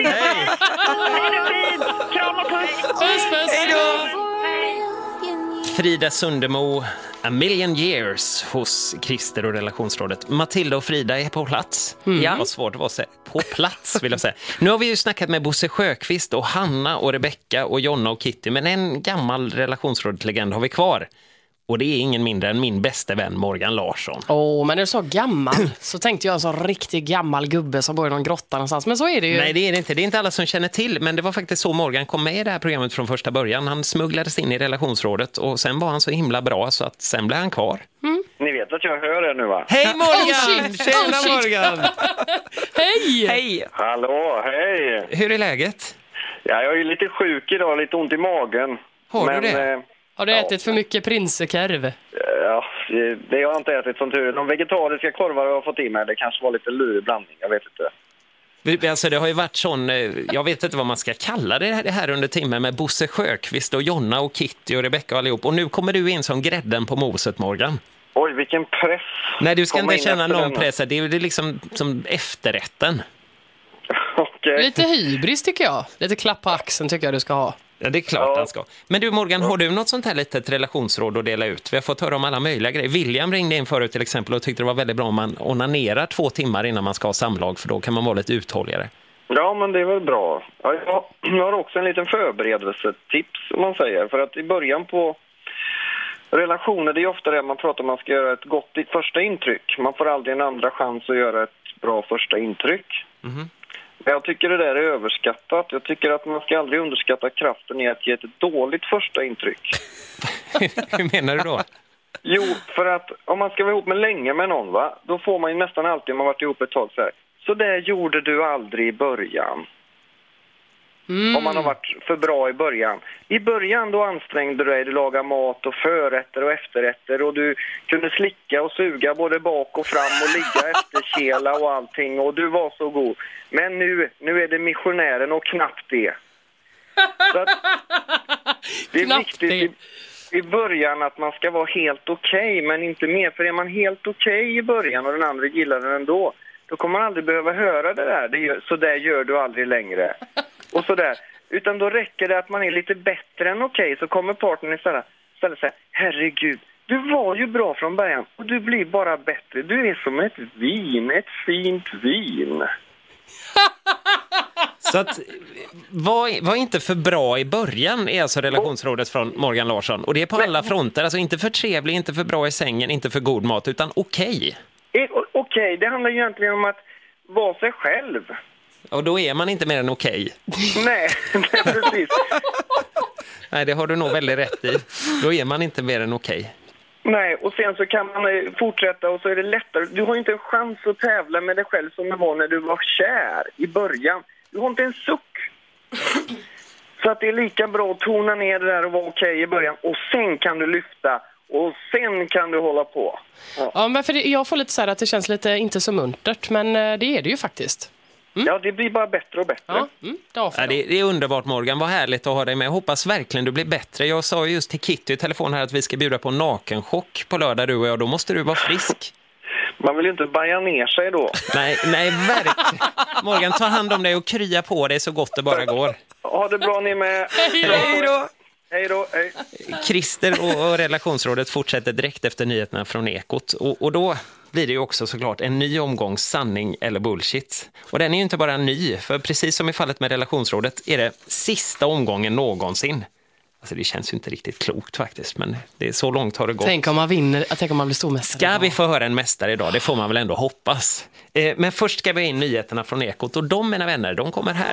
Kram och puss. Puss, puss. Hej då! Frida Sundemo, A Million Years hos Christer och relationsrådet. Matilda och Frida är på plats. Ja. Det var svårt att vara så på plats, vill jag säga. Nu har vi ju snackat med Bosse Sjöqvist och Hanna och Rebecca och Jonna och Kitty. Men en gammal relationsrådlegend har vi kvar. Och det är ingen mindre än min bästa vän Morgan Larsson. Åh, oh, men när du sa gammal så tänkte jag en sån riktig gammal gubbe som bor i någon grotta någonstans. Men så är det ju. Nej, det är det inte. Det är inte alla som känner till. Men det var faktiskt så Morgan kom med i det här programmet från första början. Han smugglades in i relationsrådet och sen var han så himla bra så att sen blev han kvar. Ni vet att jag hör er nu, va? Hej Morgan! Oh, shit. Tjena Oh, shit. Morgan! Hej! Hej! Hallå, hej! Hur är läget? Ja, jag är lite sjuk idag, lite ont i magen. Har du Men, det? eh, Har du ätit för mycket prinsekorv? ja, det har jag inte ätit som tur. De vegetariska korvar jag har fått i mig, det kanske var lite lurig blandning, jag vet inte. Vi- Alltså det har ju varit sån, eh, jag vet inte vad man ska kalla det här- det här under timmen med Bosse Sjöqvist och Jonna och Kitty och Rebecca och allihop. Och nu kommer du in som grädden på moset, Morgan. Oj, vilken press. Nej, du ska Komma inte in känna efter någon denna. press. Det är det är liksom som efterrätten. Okej. Lite hybris tycker jag. Lite klapp på axeln tycker jag du ska ha. Ja, det är klart Ja. han ska. Men du Morgan, har du något sånt här litet relationsråd att dela ut? Vi har fått höra om alla möjliga grejer. William ringde in förut till exempel och tyckte det var väldigt bra om man onanerar två timmar innan man ska ha samlag, för då kan man vara lite uthålligare. Ja, men det är väl bra. Ja, jag jag har också en liten förberedelsetips, om man säger. För att i början på relationer, det är ofta det man pratar om, man ska göra ett gott första intryck. Man får aldrig en andra chans att göra ett bra första intryck. Mhm. Men jag tycker det där är överskattat. Jag tycker att man ska aldrig underskatta kraften i att ge ett dåligt första intryck. Hur menar du då? Jo, för att om man ska vara ihop med länge med någon, va, då får man ju nästan alltid, om man varit ihop ett tag så här, så det gjorde du aldrig i början. Mm. Om man har varit för bra i början. I början då ansträngde du dig, du lagade mat och förrätter och efterrätter och du kunde slicka och suga både bak och fram och ligga efterkela och allting och du var så god. Men nu, nu är det missionären och knappt det. Så att det är viktigt i, i början att man ska vara helt okej, okay, men inte mer. För är man helt okej okay i början och den andra gillar den ändå, då kommer man aldrig behöva höra det där. Det gör, så där gör du aldrig längre. Och så där. Utan då räcker det att man är lite bättre än okej, okay, så kommer partnern istället, istället säga, herregud, du var ju bra från början och du blir bara bättre. Du är som ett vin, ett fint vin. Så att, var, var inte för bra i början är alltså relationsrådet från Morgan Larsson. Och det är på alla fronter, alltså inte för trevlig, inte för bra i sängen, inte för god mat, utan okej. Okay. Okej, okay, det handlar ju egentligen om att vara sig själv. Och då är man inte mer än okej. Okay. Nej, nej, precis. Nej, det har du nog väldigt rätt i. Då är man inte mer än okej. Okay. Nej, och sen så kan man fortsätta och så är det lättare. Du har inte en chans att tävla med dig själv som det var när du var kär i början. Du har inte en suck. Så att det är lika bra att tona ner det där och vara okej okay i början. Och sen kan du lyfta och sen kan du hålla på. Ja, ja men för det, jag får lite så här att det känns lite inte så muntert, men det är det ju faktiskt. Mm. Ja, det blir bara bättre och bättre. Ja, mm, ja, det, det är underbart, Morgan. Vad härligt att ha dig med. Jag hoppas verkligen du blir bättre. Jag sa just till Kitty i telefon här att vi ska bjuda på nakenchock på lördag, du och jag. Då måste du vara frisk. Man vill ju inte baja ner sig då. Nej, nej, verkligen. Morgan, ta hand om dig och krya på dig så gott det bara går. Ha det bra ni med. Hej då! Hej då, hej. Christer och, och relationsrådet fortsätter direkt efter nyheterna från Ekot. Och, och då blir det ju också såklart en ny omgång sanning eller bullshit. Och den är ju inte bara ny, för precis som i fallet med relationsrådet är det sista omgången någonsin. Alltså det känns ju inte riktigt klokt faktiskt, men det är så långt har det gått. Tänk om man vinner, tänk om man blir stormästare. Ska vi få höra en mästare idag? Det får man väl ändå hoppas. Eh, men först ska vi in nyheterna från Ekot och de, mina vänner, de kommer här.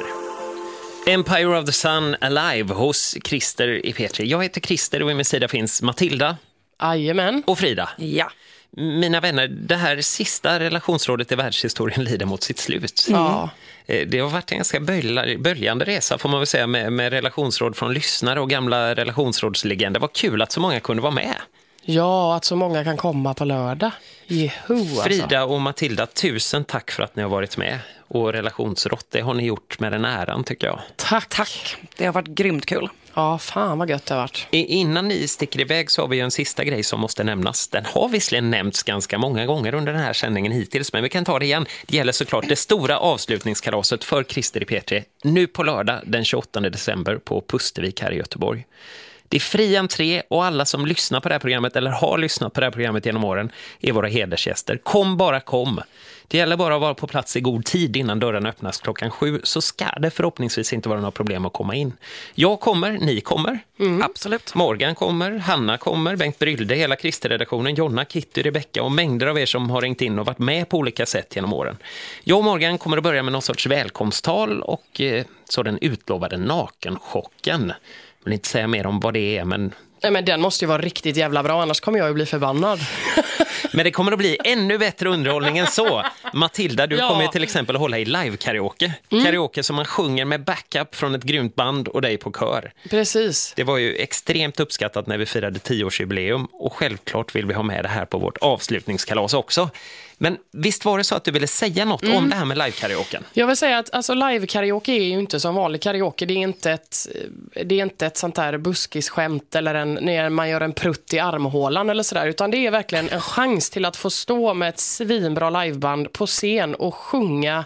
Empire of the Sun Alive hos Christer i P tre. Jag heter Christer och vid min sida finns Matilda. Jajamän. Och Frida. Ja. Mina vänner, det här sista relationsrådet i världshistorien lider mot sitt slut. Ja. Det har varit en ganska böljande resa får man väl säga med, med relationsråd från lyssnare och gamla relationsrådslegender. Vad kul att så många kunde vara med. Ja, att så många kan komma på lördag. Jeho, alltså. Frida och Matilda, tusen tack för att ni har varit med. Och relationsråd, det har ni gjort med den äran tycker jag. Tack. Tack. Det har varit grymt kul. Ja, fan vad gött det har varit. Innan ni sticker iväg så har vi ju en sista grej som måste nämnas. Den har visserligen nämnts ganska många gånger under den här sändningen hittills, men vi kan ta det igen. Det gäller såklart det stora avslutningskalaset för Christer i P tre. Nu på lördag den tjugoåttonde december på Pustervik här i Göteborg. Det är fri entré och alla som lyssnar på det här programmet eller har lyssnat på det här programmet genom åren är våra hedersgäster. Kom bara kom. Det gäller bara att vara på plats i god tid innan dörren öppnas klockan sju, så ska det förhoppningsvis inte vara några problem att komma in. Jag kommer, ni kommer. Mm. Absolut. Morgan kommer, Hanna kommer, Bengt Brylde, hela Christer-redaktionen, Jonna, Kitty, Rebecca och mängder av er som har ringt in och varit med på olika sätt genom åren. Jag och Morgan kommer att börja med någon sorts välkomsttal och eh, så den utlovade nakenchocken. Jag vill inte säga mer om vad det är, men... Nej, men den måste ju vara riktigt jävla bra, annars kommer jag ju bli förbannad. Men det kommer att bli ännu bättre underhållning än så. Matilda, du ja. kommer till exempel att hålla i live-karaoke. Mm. Karaoke som man sjunger med backup från ett grymt band och dig på kör. Precis. Det var ju extremt uppskattat när vi firade tioårsjubileum och självklart vill vi ha med det här på vårt avslutningskalas också. Men visst var det så att du ville säga något mm. om det här med live-karaoken? Jag vill säga att alltså, live-karaoke är ju inte som vanlig karaoke. Det är inte ett, det är inte ett sånt där buskisskämt eller en, när man gör en prutt i armhålan eller sådär. Utan det är verkligen en chans till att få stå med ett svinbra liveband på scen och sjunga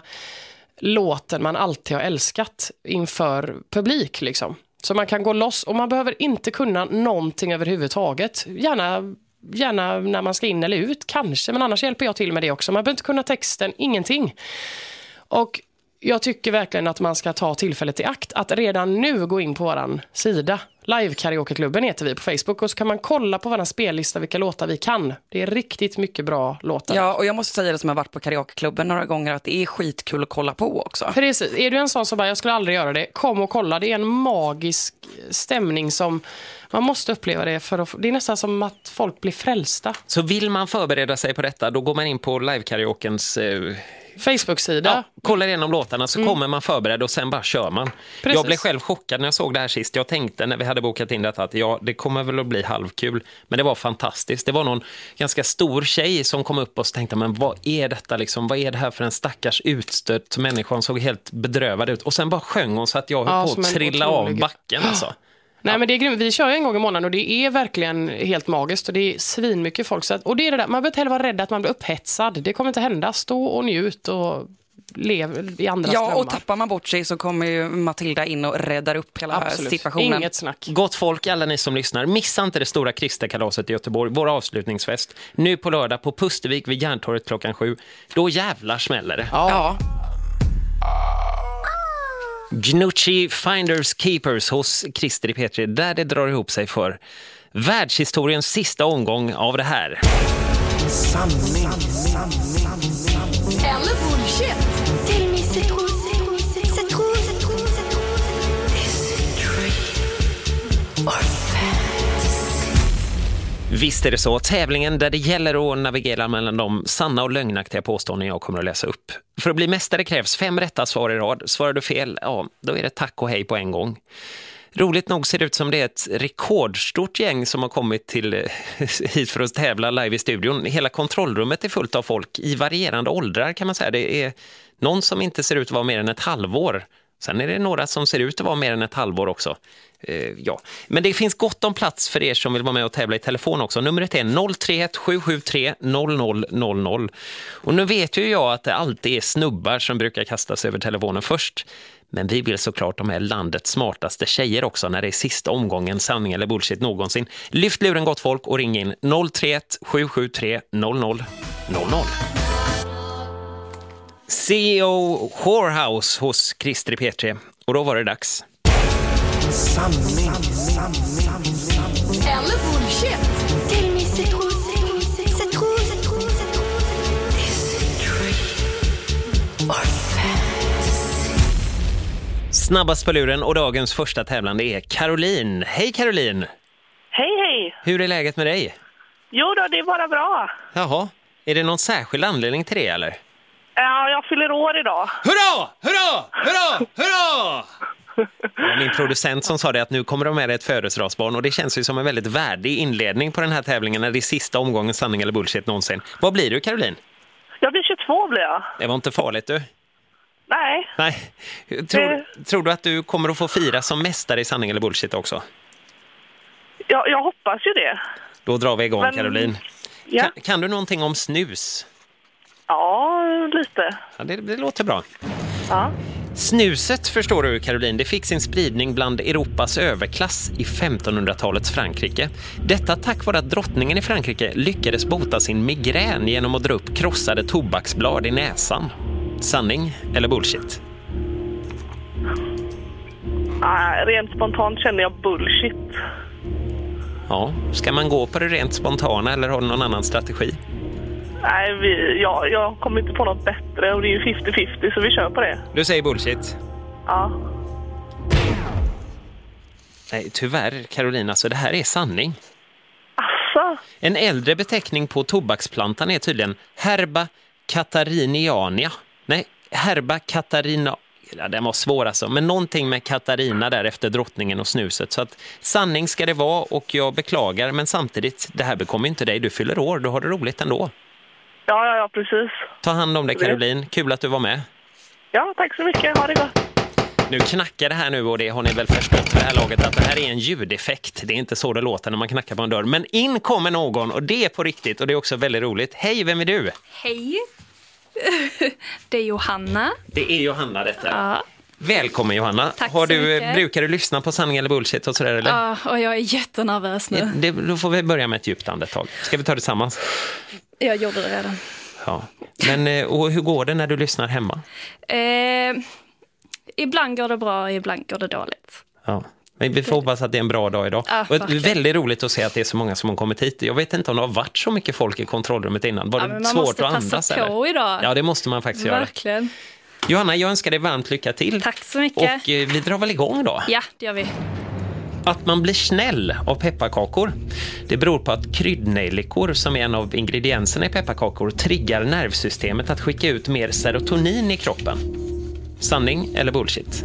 låten man alltid har älskat inför publik liksom. Så man kan gå loss och man behöver inte kunna någonting överhuvudtaget. Gärna... Gärna när man ska in eller ut, kanske. Men annars hjälper jag till med det också. Man behöver inte kunna texten, ingenting. Och jag tycker verkligen att man ska ta tillfället i akt att redan nu gå in på våran sida. Live Karaoke-klubben heter vi på Facebook. Och så kan man kolla på våran spellista vilka låtar vi kan. Det är riktigt mycket bra låtar. Ja, och jag måste säga det som har varit på karaoke-klubben några gånger, att det är skitkul att kolla på också. Precis. Är du en sån som bara, jag skulle aldrig göra det, kom och kolla. Det är en magisk stämning som man måste uppleva det. För att, det är nästan som att folk blir frälsta. Så vill man förbereda sig på detta, då går man in på live-karaokens... Eh... Facebook-sida. Ja, kollar igenom låtarna så Mm. kommer man förberedd och sen bara kör man. Precis. Jag blev själv chockad när jag såg det här sist. Jag tänkte när vi hade bokat in detta att ja, det kommer väl att bli halvkul. Men det var fantastiskt. Det var någon ganska stor tjej som kom upp och så tänkte men vad är detta liksom? Vad är det här för en stackars utstött människa? Hon såg helt bedrövad ut. Och sen bara sjöng hon så att jag höll Ja, på som att en trilla av otrolig- backen alltså. Nej, men det är grymt. Vi kör ju en gång i månaden och det är verkligen helt magiskt och det är svinmycket folk. Så att, och det är det där, man behöver inte heller vara rädd att man blir upphetsad. Det kommer inte hända. Stå och njut och lev i andras Ja, drömmar. och tappar man bort sig så kommer ju Matilda in och räddar upp hela Absolut. situationen. Inget snack. Gott folk, alla ni som lyssnar, missa inte det stora Kristerkalaset i Göteborg, vår avslutningsfest. Nu på lördag på Pustervik vid Järntorget klockan sju. Då jävlar smäller det. Ja. Gnucci Finders Keepers hos Christer i P tre, där det drar ihop sig för världshistoriens sista omgång av det här. Sanning. Eller bullshit. Tell me c'est trop, c'est trop, c'est trop, c'est trop, c'est trop. Is it true or fantasy? Visst är det så. Tävlingen där det gäller att navigera mellan de sanna och lögnaktiga påståenden jag kommer att läsa upp. För att bli mästare krävs fem rätta svar i rad. Svarar du fel, ja, då är det tack och hej på en gång. Roligt nog ser det ut som det är ett rekordstort gäng som har kommit till hit för att tävla live i studion. Hela kontrollrummet är fullt av folk i varierande åldrar kan man säga. Det är någon som inte ser ut att vara mer än ett halvår. Sen är det några som ser ut att vara mer än ett halvår också. Eh, ja. Men det finns gott om plats för er som vill vara med och tävla i telefon också. Numret är noll tre ett sju sju tre noll noll noll noll. Och nu vet ju jag att det alltid är snubbar som brukar kasta sig över telefonen först. Men vi vill såklart de här landets smartaste tjejer också när det är sista omgången sanning eller bullshit någonsin. Lyft luren gott folk och ring in noll tre ett sju sju tre noll noll noll noll. C E O Whorehouse hos Christer i P tre. Och då var det dags. Sanning. Eller bullshit. Tell me c'est trop, c'est trop, c'est trop, c'est trop, c'est trop. Is it true or fantasy? Snabbast på luren och dagens första tävlande är Caroline. Hej Caroline! Hej, hej! Hur är läget med dig? Jo då, det är bara bra. Jaha, är det någon särskild anledning till det eller? Ja, jag fyller år idag. Hurra! Hurra! Hurra! Hurra! Ja, min producent som sa det att nu kommer de med ett födelsedagsbarn och det känns ju som en väldigt värdig inledning på den här tävlingen när det är sista omgången sanning eller bullshit någonsin. Vad blir du Caroline? Jag blir tjugotvå blir jag. Det var inte farligt du. Nej. Nej. Tror, tror du att du kommer att få fira som mästare i sanning eller bullshit också? Ja, jag hoppas ju det. Då drar vi igång Men, Caroline. Ja. Kan, kan du någonting om snus? Ja, lite. Ja, det, det låter bra. Ja. Snuset, förstår du Caroline, det fick sin spridning bland Europas överklass i femtonhundratalets Frankrike. Detta tack vare att drottningen i Frankrike lyckades bota sin migrän genom att dra upp krossade tobaksblad i näsan. Sanning eller bullshit? Nej, rent spontant känner jag bullshit. Ja, ska man gå på det rent spontana eller har du någon annan strategi? Nej, vi, ja, jag kommer inte på något bättre och det är ju femtio femtio så vi kör på det. Du säger bullshit? Ja. Nej, tyvärr Caroline, alltså det här är sanning. Asså? En äldre beteckning på tobaksplantan är tydligen Herba katariniania. Nej, Herba katarina... Ja, den var svår alltså, men någonting med Katarina där efter drottningen och snuset. Så att sanning ska det vara och jag beklagar, men samtidigt, det här bekommer inte dig. Du fyller år, du har det roligt ändå. Ja, ja, ja, precis. Ta hand om dig Caroline, kul att du var med. Ja, tack så mycket, ha det gott. Nu knackar det här nu och det har ni väl förstått för det här laget att det här är en ljudeffekt. Det är inte så det låter när man knackar på en dörr. Men in kommer någon och det är på riktigt och det är också väldigt roligt. Hej, vem är du? Hej, det är Johanna. Det är Johanna detta. Ja. Välkommen Johanna. Tack har så du, mycket. Brukar du lyssna på sanning eller bullshit och sådär eller? Ja, och jag är jättenervös nu. Det, då får vi börja med ett djupt andetag. Ska vi ta det tillsammans? Jag gjorde det redan. Ja. Men och hur går det när du lyssnar hemma? Eh, ibland går det bra, ibland går det dåligt. Ja. Men vi får hoppas att det är en bra dag idag. Ja, och det är verkligen. väldigt roligt att se att det är så många som har kommit hit. Jag vet inte om det har varit så mycket folk i kontrollrummet innan. Var Ja, det men man svårt måste att passa andas? på Eller? idag. Ja, det måste man faktiskt göra. Verkligen. Johanna, jag önskar dig varmt lycka till. Tack så mycket. Och eh, vi drar väl igång då? Ja, det gör vi. Att man blir snäll av pepparkakor. Det beror på att kryddnejlikor, som är en av ingredienserna i pepparkakor, triggar nervsystemet att skicka ut mer serotonin i kroppen. Sanning eller bullshit?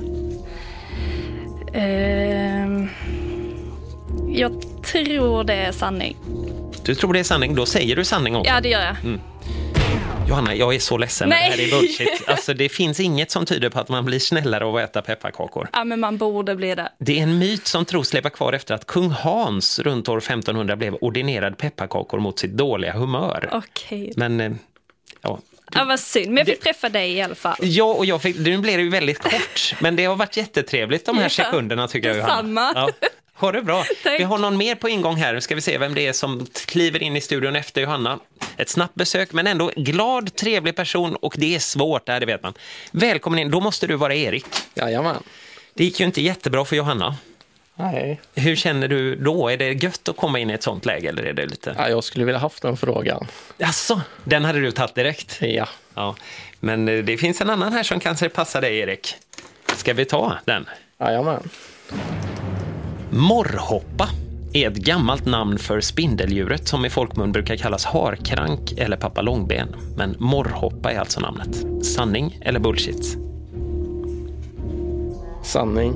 Ehm, jag tror det är sanning. Du tror det är sanning, då säger du sanning också. Ja, det gör jag. Mm. Johanna, jag är så ledsen. Nej. Det här är bullshit. Alltså, det finns inget som tyder på att man blir snällare av att äta pepparkakor. Ja, men man borde bli det. Det är en myt som tros leva kvar efter att kung Hans runt år femtonhundra blev ordinerad pepparkakor mot sitt dåliga humör. Okej. Men, eh, ja. Ja, vad synd. Men jag fick träffa dig i alla fall. Ja, och jag fick, nu blev det ju väldigt kort. Men det har varit jättetrevligt de här Ja, sekunderna, tycker jag, Johanna. detsamma. Ja. Ha det bra. Tack. Vi har någon mer på ingång här. Ska vi se vem det är som kliver in i studion efter Johanna. Ett snabbt besök, men ändå glad, trevlig person. Och det är svårt, där, det vet man. Välkommen in. Då måste du vara Erik. Jajamän. Det gick ju inte jättebra för Johanna. Nej. Hur känner du då? Är det gött att komma in i ett sånt läge, eller är det lite... Ja, jag skulle vilja haft den frågan. Jaså, den hade du tagit direkt? Ja. Ja. Men det finns en annan här som kanske passar dig, Erik. Ska vi ta den? Jajamän. Morrhoppa är ett gammalt namn för spindeldjuret som i folkmun brukar kallas harkrank eller papalångben. Men morrhoppa är alltså namnet. Sanning eller bullshit? Sanning.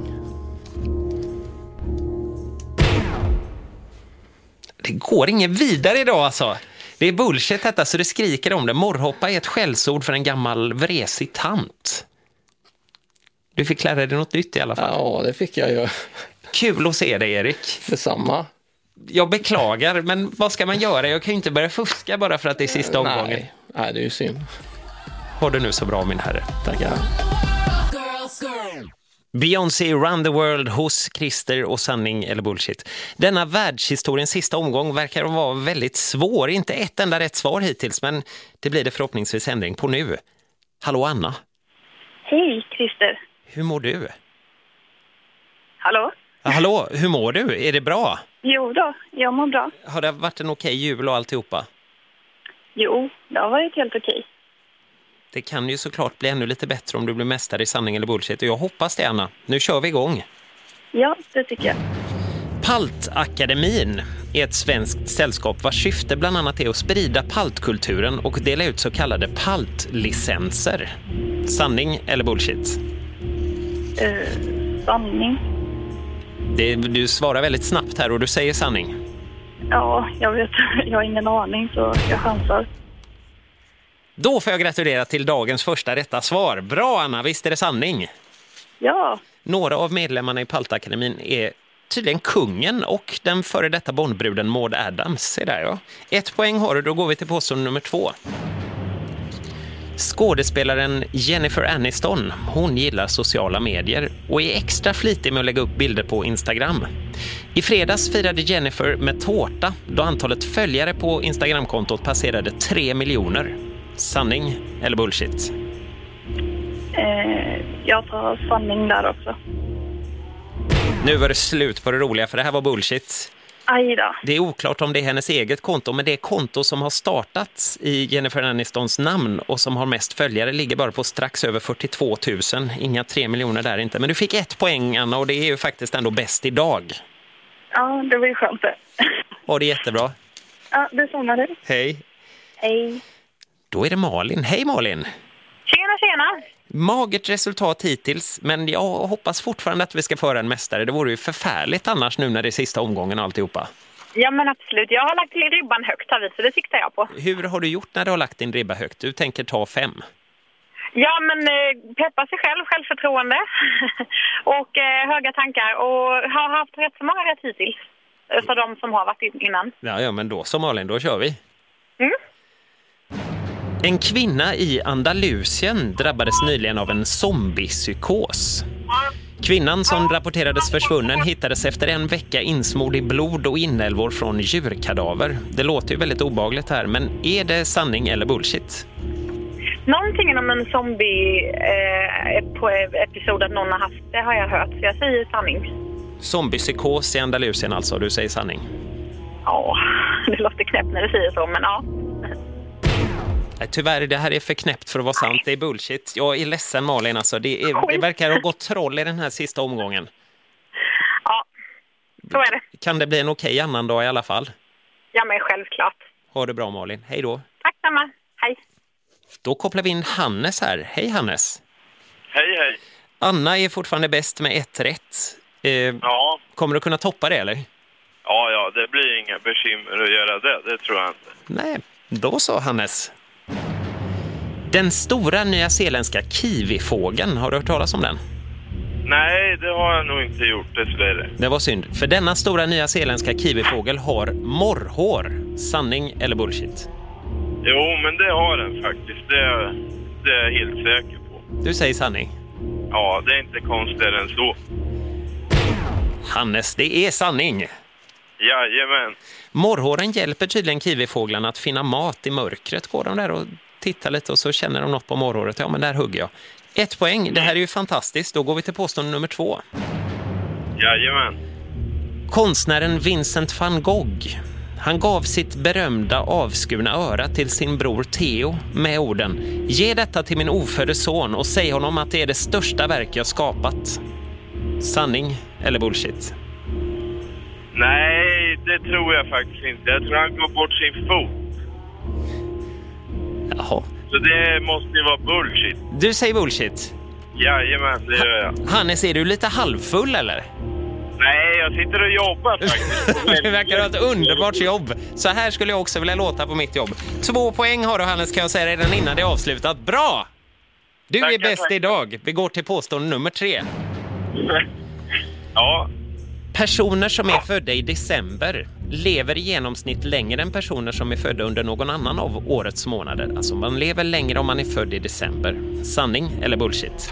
Det går ingen vidare idag alltså. Det är bullshit detta, så det skriker om det. Morrhoppa är ett skällsord för en gammal vresig tant. Du fick lära dig något nytt i alla fall. Ja, det fick jag ju. Kul att se dig, Erik. Detsamma. Jag beklagar, men vad ska man göra? Jag kan ju inte börja fuska bara för att det är sista omgången. Nej, Nej det är ju synd. Har du nu så bra, min herre. Tackar. Beyoncé Run the World hos Christer och sanning eller bullshit. Denna världshistoriens sista omgång verkar vara väldigt svår. Inte ett enda rätt svar hittills, men det blir det förhoppningsvis ändring på nu. Hallå Anna. Hej Christer. Hur mår du? Hallå? Ja, hallå, hur mår du? Är det bra? Jo då, jag mår bra. Har det varit en okej jul och alltihopa? Jo, det har varit helt okej. Det kan ju såklart bli ännu lite bättre om du blir mästare i sanning eller bullshit. Och jag hoppas det, Anna. Nu kör vi igång. Ja, det tycker jag. Paltakademin är ett svenskt sällskap vars syfte bland annat är att sprida paltkulturen och dela ut så kallade paltlicenser. Sanning eller bullshit? Uh, sanning. Det, du svarar väldigt snabbt här och du säger sanning. Ja, jag vet. Jag har ingen aning, så jag chansar. Då får jag gratulera till dagens första rätta svar. Bra Anna, visst är det sanning? Ja. Några av medlemmarna i Paltakademin är tydligen kungen och den före detta bondbruden Maud Adams. Se där, ja. Ett poäng har du, då går vi till påstående nummer två. Skådespelaren Jennifer Aniston, hon gillar sociala medier och är extra flitig med att lägga upp bilder på Instagram. I fredags firade Jennifer med tårta då antalet följare på Instagramkontot passerade tre miljoner. Sanning eller bullshit? Eh, jag tar sanning där också. Nu var det slut på det roliga, för det här var bullshit. Aj då. Det är oklart om det är hennes eget konto, men det konto som har startats i Jennifer Anistons namn och som har mest följare ligger bara på strax över fyrtiotvå tusen. Inga tre miljoner där inte. Men du fick ett poäng, Anna, och det är ju faktiskt ändå bäst idag. Ja, det var ju skönt det. Och det är jättebra. Ja, det samma det. Hej. Hej. Då är det Malin. Hej Malin. Tjena, tjena. Magert resultat hittills, men jag hoppas fortfarande att vi ska föra en mästare. Det vore ju förfärligt annars nu när det är sista omgången och alltihopa. Ja, men absolut. Jag har lagt till ribban högt här, så det siktar jag på. Hur har du gjort när du har lagt din ribba högt? Du tänker ta fem. Ja, men eh, peppa sig själv, självförtroende och eh, höga tankar, och har haft rätt så många rätt hittills för de som har varit in innan. Ja, ja, men då som Malin, då kör vi. Mm. En kvinna i Andalusien drabbades nyligen av en zombiepsykos. Kvinnan som rapporterades försvunnen hittades efter en vecka insmord i blod och inälvor från djurkadaver. Det låter ju väldigt obehagligt här, men är det sanning eller bullshit? Någonting om en zombie-episod eh, att någon har haft, det har jag hört, så jag säger sanning. Zombiepsykos i Andalusien alltså, du säger sanning? Ja, det låter knäppt när du säger så, men ja. Nej, tyvärr, det här är för knäppt för att vara sant. Det är bullshit. Jag är ledsen, Malin. Alltså. Det, är, det verkar ha gått troll i den här sista omgången. Ja. Så är det. Kan det bli en okej annan dag i alla fall? Ja, men självklart. Ha det bra, Malin. Hej då. Tack samma. Hej. Då kopplar vi in Hannes här. Hej Hannes. Hej, hej. Anna är fortfarande bäst med ett rätt. Eh, Ja. Kommer du kunna toppa det eller? Ja, ja, det blir inga bekymmer att göra det. Det tror jag inte. Nej, då så Hannes. Den stora nyzeeländska kiwifågeln, har du hört talas om den? Nej, det har jag nog inte gjort, dessvärre. Det var synd, för denna stora nyzeeländska kiwifågel har morrhår. Sanning eller bullshit? Jo, men det har den faktiskt. Det är, det är jag helt säker på. Du säger sanning. Ja, det är inte konstigare än så. Hannes, det är sanning. Jajamän. Morrhåren hjälper tydligen kiwifåglarna att finna mat i mörkret. Går de där och tittar lite och så känner de något på morrhåret. Ja, men där hugger jag. Ett poäng, det här är ju fantastiskt. Då går vi till påstående nummer två. Jajamän. Konstnären Vincent van Gogh, han gav sitt berömda avskurna öra till sin bror Theo med orden: ge detta till min ofödde son och säg honom att det är det största verk jag skapat. Sanning eller bullshit? Nej, det tror jag faktiskt inte. Jag tror han går bort sin fot. Jaha. Så det måste ju vara bullshit. Du säger bullshit? Jajamän, det gör jag. Hannes, är du lite halvfull eller? Nej, jag sitter och jobbar faktiskt. Det verkar ha ett underbart jobb. Så här skulle jag också vilja låta på mitt jobb. Två poäng har du Hannes, kan jag säga redan innan det är avslutat. Bra! Du Tackar, är bäst tackar. idag. Vi går till påstående nummer tre. Ja. Personer som är födda i december lever i genomsnitt längre än personer som är födda under någon annan av årets månader. Alltså man lever längre om man är född i december. Sanning eller bullshit?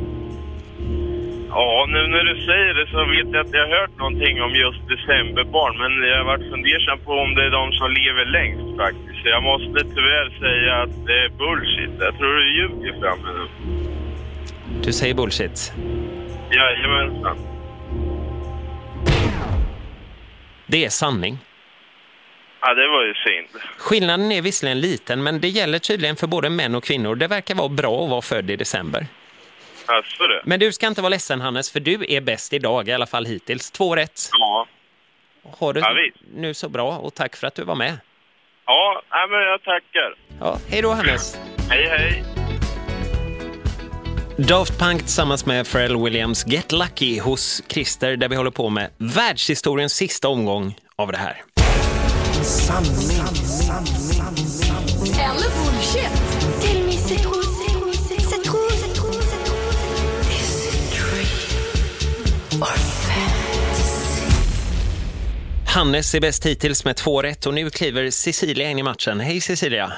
Ja, nu när du säger det så vet jag att jag har hört någonting om just decemberbarn. Men jag har varit fundersam på om det är de som lever längst faktiskt. Så jag måste tyvärr säga att det är bullshit. Jag tror du ljuger framme nu. Du säger bullshit. Jajamensan. Det är sanning. Ja, det var ju synd. Skillnaden är visserligen liten, men det gäller tydligen för både män och kvinnor. Det verkar vara bra att vara född i december. Alltså det. Men du ska inte vara ledsen Hannes, för du är bäst idag i alla fall hittills. Två rätt. Ja. Har du Ja, visst. nu så bra och tack för att du var med. Ja, nej, men jag tackar. Ja, hej då Hannes. Hej, hej. Daft Punk tillsammans med Pharrell Williams Get Lucky hos Christer, där vi håller på med världshistoriens sista omgång av det här. Sanning. Eller bullshit. Tell me c'est trop, c'est trop, c'est trop, c'est trop, c'est trop. Is it true or fantasy? Hannes är bäst hittills med två rätt och nu kliver Cecilia in i matchen. Hej Cecilia.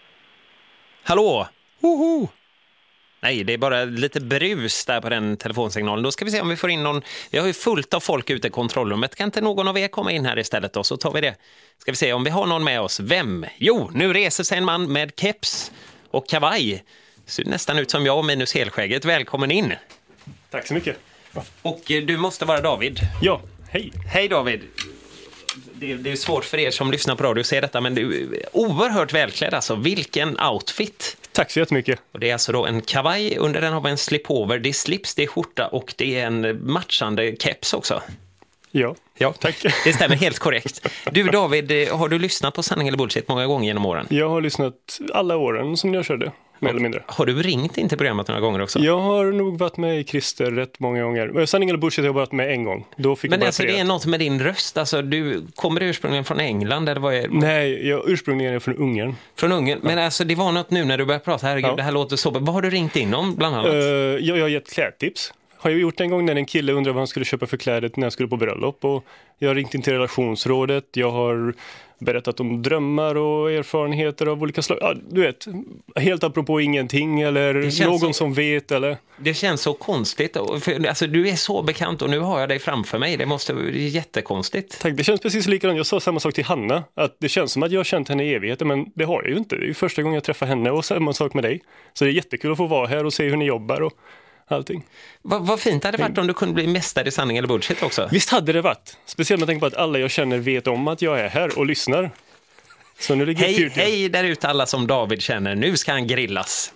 Hallå. Woho! Nej, det är bara lite brus där på den telefonsignalen. Då ska vi se om vi får in någon. Vi har ju fullt av folk ute i kontrollrummet. Kan inte någon av er komma in här istället då? Så tar vi det. Ska vi se om vi har någon med oss. Vem? Jo, nu reser sig en man med keps och kavaj. Ser nästan ut som jag minus helskägget. Välkommen in. Tack så mycket. Och eh, du måste vara David. Ja, hej. Hej David. Det, det är svårt för er som lyssnar på radio att se detta, men du är oerhört välklädd. Alltså, vilken outfit. Tack så jättemycket. Och det är alltså då en kavaj, under den har vi en slipover, det är slips, det är skjorta och det är en matchande keps också. Ja, ja. Tack. Det stämmer helt korrekt. Du David, har du lyssnat på Sanning eller Bullshit många gånger genom åren? Jag har lyssnat alla åren som jag körde, mer eller mindre. Har du ringt in till programmet några gånger också? Jag har nog varit med i Christer rätt många gånger. Sanning eller Bullshit har jag varit med en gång. Då fick Men jag alltså det är något med din röst. Alltså, du kommer ursprungligen från England eller vad är... Nej, jag ursprungligen är från Ungern. Från Ungern? Ja. Men alltså det var något nu när du började prata. Herregud, ja. Det här låter så. Vad har du ringt in om bland annat? Uh, jag, jag har gett klädtips. Har jag gjort en gång när en kille undrade vad han skulle köpa för kläder när jag skulle på bröllop. Och jag har ringt in till relationsrådet. Jag har berättat om drömmar och erfarenheter av olika slag. Ja, du vet, helt apropå ingenting eller någon så, som vet. Eller... Det känns så konstigt. För, alltså, du är så bekant och nu har jag dig framför mig. Det måste vara jättekonstigt. Tack, det känns precis likadant. Jag sa samma sak till Hanna. Att det känns som att jag har känt henne i evigheter, men det har jag ju inte. Det är ju första gången jag träffar henne och samma sak med dig. Så det är jättekul att få vara här och se hur ni jobbar och allting. Vad, vad fint hade det varit om du kunde bli mästare i Sanning eller Bullshit också? Visst hade det varit. Speciellt med tanke på att alla jag känner vet om att jag är här och lyssnar. Så nu ligger hej, hej där ute alla som David känner. Nu ska han grillas.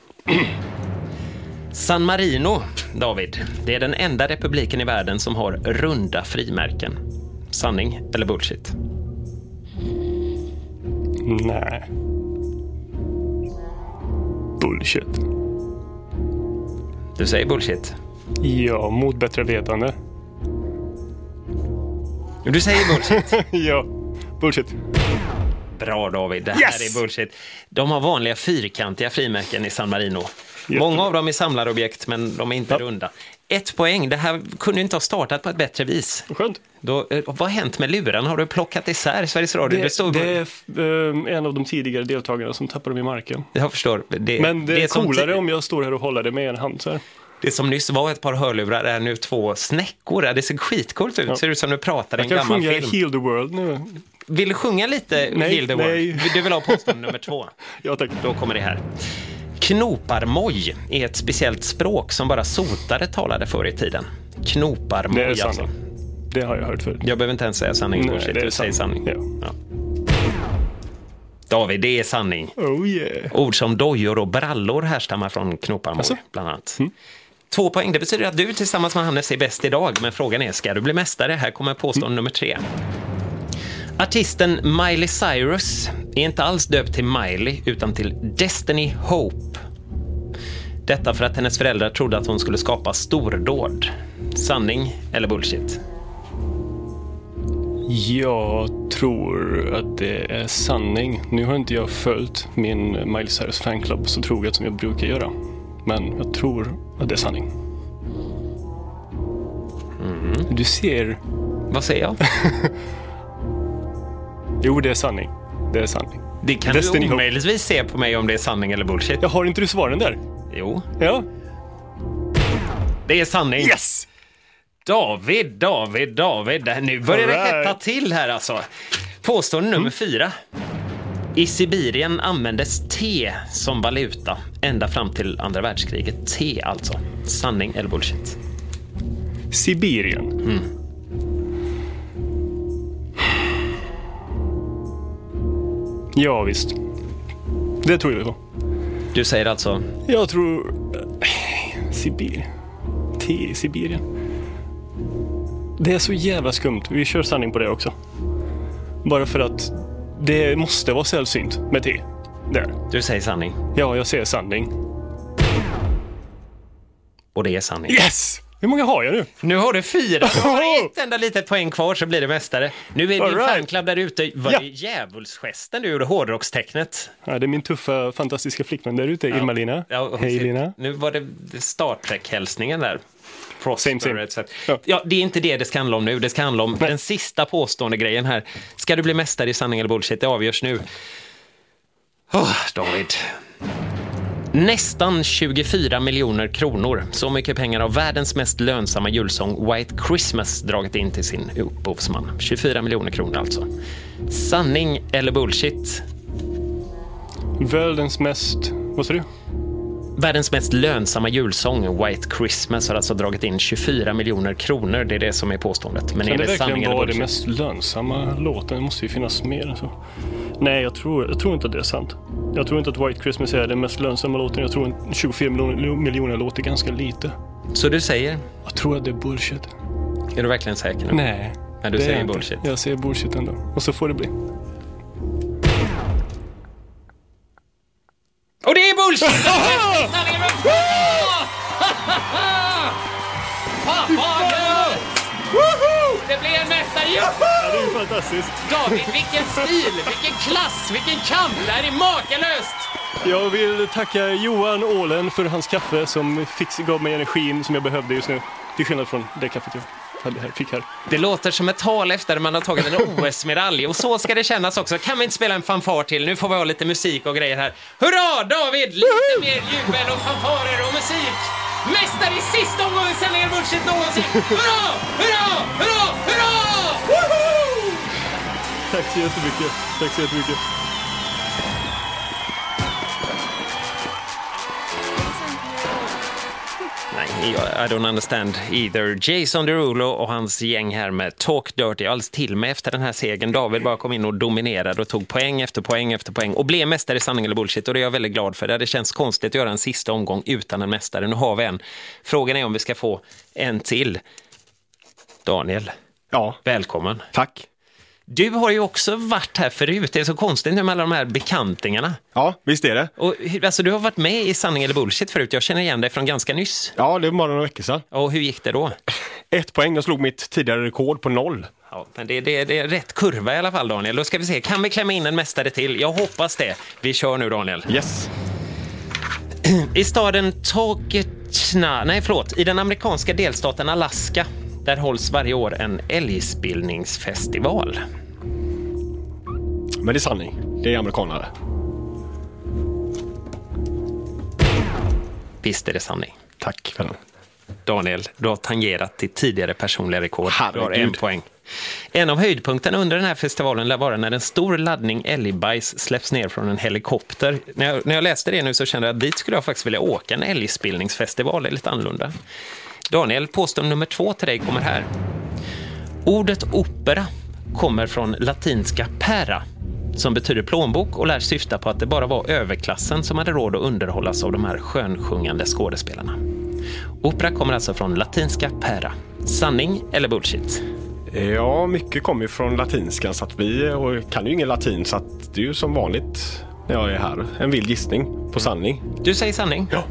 San Marino, David. Det är den enda republiken i världen som har runda frimärken. Sanning eller bullshit? Nej. Bullshit. Du säger bullshit? Ja, mot bättre vetande. Du säger bullshit? Ja, bullshit. Bra David, det här Yes! är bullshit. De har vanliga fyrkantiga frimärken i San Marino. Jättebra. Många av dem är samlarobjekt, men de är inte ja. runda. Ett poäng, det här kunde inte ha startat på ett bättre vis. Skönt. Då, vad har hänt med luren? Har du plockat isär Sveriges Radio? Det, det, står... det är uh, en av de tidigare deltagarna som tappar dem i marken. Jag förstår. Det, men det, det är coolare som... om jag står här och håller det med en hand så här. Det som nyss var ett par hörlurar är nu två snäckor. Det ser skitcoolt ut. Ja. Ser ut som du pratar i en gammal film. Jag kan sjunga Heal the World nu. Vill du sjunga lite nej, Heal the nej. World? Du vill ha påstående nummer två? Ja, tack. Då kommer det här. Knoparmoj är ett speciellt språk som bara sotare talade förr i tiden. Knoparmoj, det är sanning. Alltså. Det har jag hört förut. Jag behöver inte ens säga sanning. Nej, det är du säger sanning. Ja. Ja. David, det är sanning. Oh yeah. Ord som dojor och brallor härstammar från knoparmoj, alltså? Bland annat. Mm. Två poäng, det betyder att du tillsammans med Hannes är bäst idag. Men frågan är, ska du bli mästare? Här kommer påstående mm. nummer tre. Artisten Miley Cyrus är inte alls döpt till Miley utan till Destiny Hope. Detta för att hennes föräldrar trodde att hon skulle skapa stordåd. Sanning eller bullshit? Jag tror att det är sanning. Nu har inte jag följt min Miley Cyrus fanclub så troget som jag brukar göra. Men jag tror att det är sanning. Mm. Du ser... Vad säger jag? Jo, det är sanning. Det är sanning. Det kan Destiny du omöjligtvis se på mig om det är sanning eller bullshit. Jag har inte du svaren där? Jo. Ja. Det är sanning. Yes! David, David, David. Nu börjar det right. hetta till här alltså. Påstående nummer mm. fyra. I Sibirien användes te som valuta ända fram till andra världskriget. Te alltså. Sanning eller bullshit? Sibirien. Mm. Ja, visst. Det tror jag på. Du säger alltså? Jag tror... Sibirien. Te i Sibirien. Det är så jävla skumt. Vi kör sanning på det också. Bara för att det måste vara sällsynt med te. Där. Du säger sanning? Ja, jag säger sanning. Och det är sanning. Yes! Hur många har jag nu? Nu har du fyra. Du har ett enda litet poäng kvar så blir det mästare. Nu är din right. fanklubb där ute. Var ja. det djävulsgesten du gjorde, hårdrockstecknet? Ja, det är min tuffa, fantastiska flickvän där ute, ja. Irma-Lina. Ja, hej Lina. Nu var det Star Trek-hälsningen där. Same, same. Ja. ja, det är inte det det ska handla om nu. Det ska handla om Nej. den sista påstående grejen här. Ska du bli mästare i sanning eller bullshit? Det avgörs nu. Oh, David. Nästan tjugofyra miljoner kronor. Så mycket pengar har världens mest lönsamma julsång White Christmas dragit in till sin upphovsman. tjugofyra miljoner kronor alltså. Sanning eller bullshit? Världens mest... Vad sa du? Världens mest lönsamma julsång White Christmas har alltså dragit in tjugofyra miljoner kronor. Det är det som är påståendet. Men kan är det, det sanning eller bullshit? Det mest lönsamma låten? Det måste ju finnas mer än så. Nej, jag tror, jag tror inte att det är sant. Jag tror inte att White Christmas är den mest lönsamma låten. Jag tror att tjugofyra miljoner, miljoner låter ganska lite. Så du säger? Jag tror att det är bullshit. Är du verkligen säker nu? Nej. Men du säger bullshit? Jag säger bullshit ändå. Och så får det bli. Och det är bullshit! Det blir en mästare! Ja, det är ju fantastiskt. David, vilken stil, vilken klass, vilken kamp! Det här är makalöst! Jag vill tacka Johan Ålen för hans kaffe som fix, gav mig energin som jag behövde just nu. Till skillnad från det kaffet jag hade här, fick här. Det låter som ett tal efter man har tagit en O S-medalj. Och så ska det kännas också. Kan vi inte spela en fanfar till? Nu får vi ha lite musik och grejer här. Hurra, David! Lite Woohoo! Mer jubel och fanfarer och musik. Mästare i sista omgången sändningen bullshit någonsin. Hurra! Hurra! Hurra! Hurra! Woohoo! Tack så jättemycket. Tack så jättemycket. Nej, I don't understand either. Jason Derulo och hans gäng här med Talk Dirty alls till med efter den här segern. David bara kom in och dominerade och tog poäng efter poäng efter poäng och blev mästare i sanning eller bullshit, och det är jag väldigt glad för. Det känns konstigt att göra en sista omgång utan en mästare. Nu har vi en. Frågan är om vi ska få en till. Daniel, Ja. Välkommen. Tack. Du har ju också varit här förut. Det är så konstigt nu med alla de här bekantingarna. Ja, visst är det. Och, alltså, du har varit med i Sanning eller Bullshit förut. Jag känner igen dig från ganska nyss. Ja, det var bara några veckor sedan. Och hur gick det då? Ett poäng, jag slog mitt tidigare rekord på noll. Ja, men det, det, det är rätt kurva i alla fall, Daniel. Då ska vi se, kan vi klämma in en mästare till? Jag hoppas det. Vi kör nu, Daniel. Yes. I staden Toketna, nej förlåt, i den amerikanska delstaten Alaska, där hålls varje år en älgspillningsfestival. Men det är sanning. Det är amerikanare. Visst är det sanning. Tack för den. Daniel, du har tangerat ditt tidigare personliga rekord. Herregud. Du har en poäng. En av höjdpunkterna under den här festivalen lär vara när en stor laddning älgbajs släpps ner från en helikopter. När jag, när jag läste det nu så kände jag att dit skulle jag faktiskt vilja åka. En älgspillningsfestival är lite annorlunda. Daniel, påstående nummer två till dig kommer här. Ordet opera kommer från latinska pera, som betyder plånbok och lär syfta på att det bara var överklassen som hade råd att underhållas av de här skönsjungande skådespelarna. Opera kommer alltså från latinska pera. Sanning eller bullshit? Ja, mycket kommer ju från latinskan så att vi och kan ju ingen latin så att det är ju som vanligt när jag är här. En vild gissning på sanning. Du säger sanning? Ja.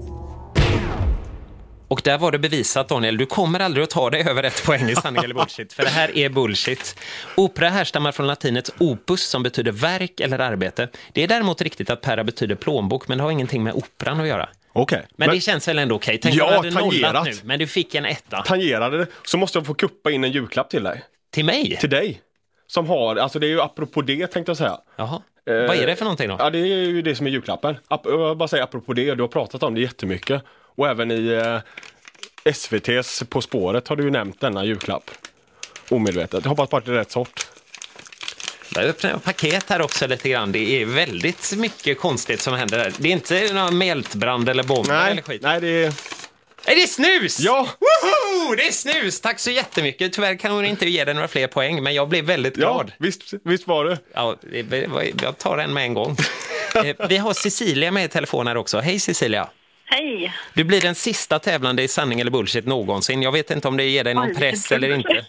Och där var det bevisat, Daniel, du kommer aldrig att ta dig över ett poäng i sanning eller bullshit, för det här är bullshit. Opera härstammar från latinets opus som betyder verk eller arbete. Det är däremot riktigt att pera betyder plånbok, men det har ingenting med operan att göra. Okej. Okay. Men, men det känns väl ändå okej. Okay. Tänk ja, att du hade nollat nu, men du fick en etta. Tangerade det, så måste jag få kuppa in en julklapp till dig. Till mig? Till dig. Som har, alltså det är ju apropå det tänkte jag säga. Jaha. Eh, Vad är det för någonting då? Ja, det är ju det som är julklappen. Jag bara säger apropå det, du har pratat om det jättemycket. Och även i eh, S V T:s På spåret har du ju nämnt denna julklapp. Omedvetet. Jag hoppas bara att det är rätt sort. Jag öppnar paket här också lite grann. Det är väldigt mycket konstigt som händer där. Det är inte någon mältbrand eller bomber nej, eller skit. Nej, det är... Är det snus? Ja! Woho! Det är snus! Tack så jättemycket. Tyvärr kan hon inte ge dig några fler poäng, men jag blev väldigt glad. Ja, visst, visst var det. Ja, jag tar den med en gång. Vi har Cecilia med i telefon här också. Hej Cecilia. Hej. Du blir den sista tävlande i sanning eller bullshit någonsin. Jag vet inte om det ger dig någon press eller inte.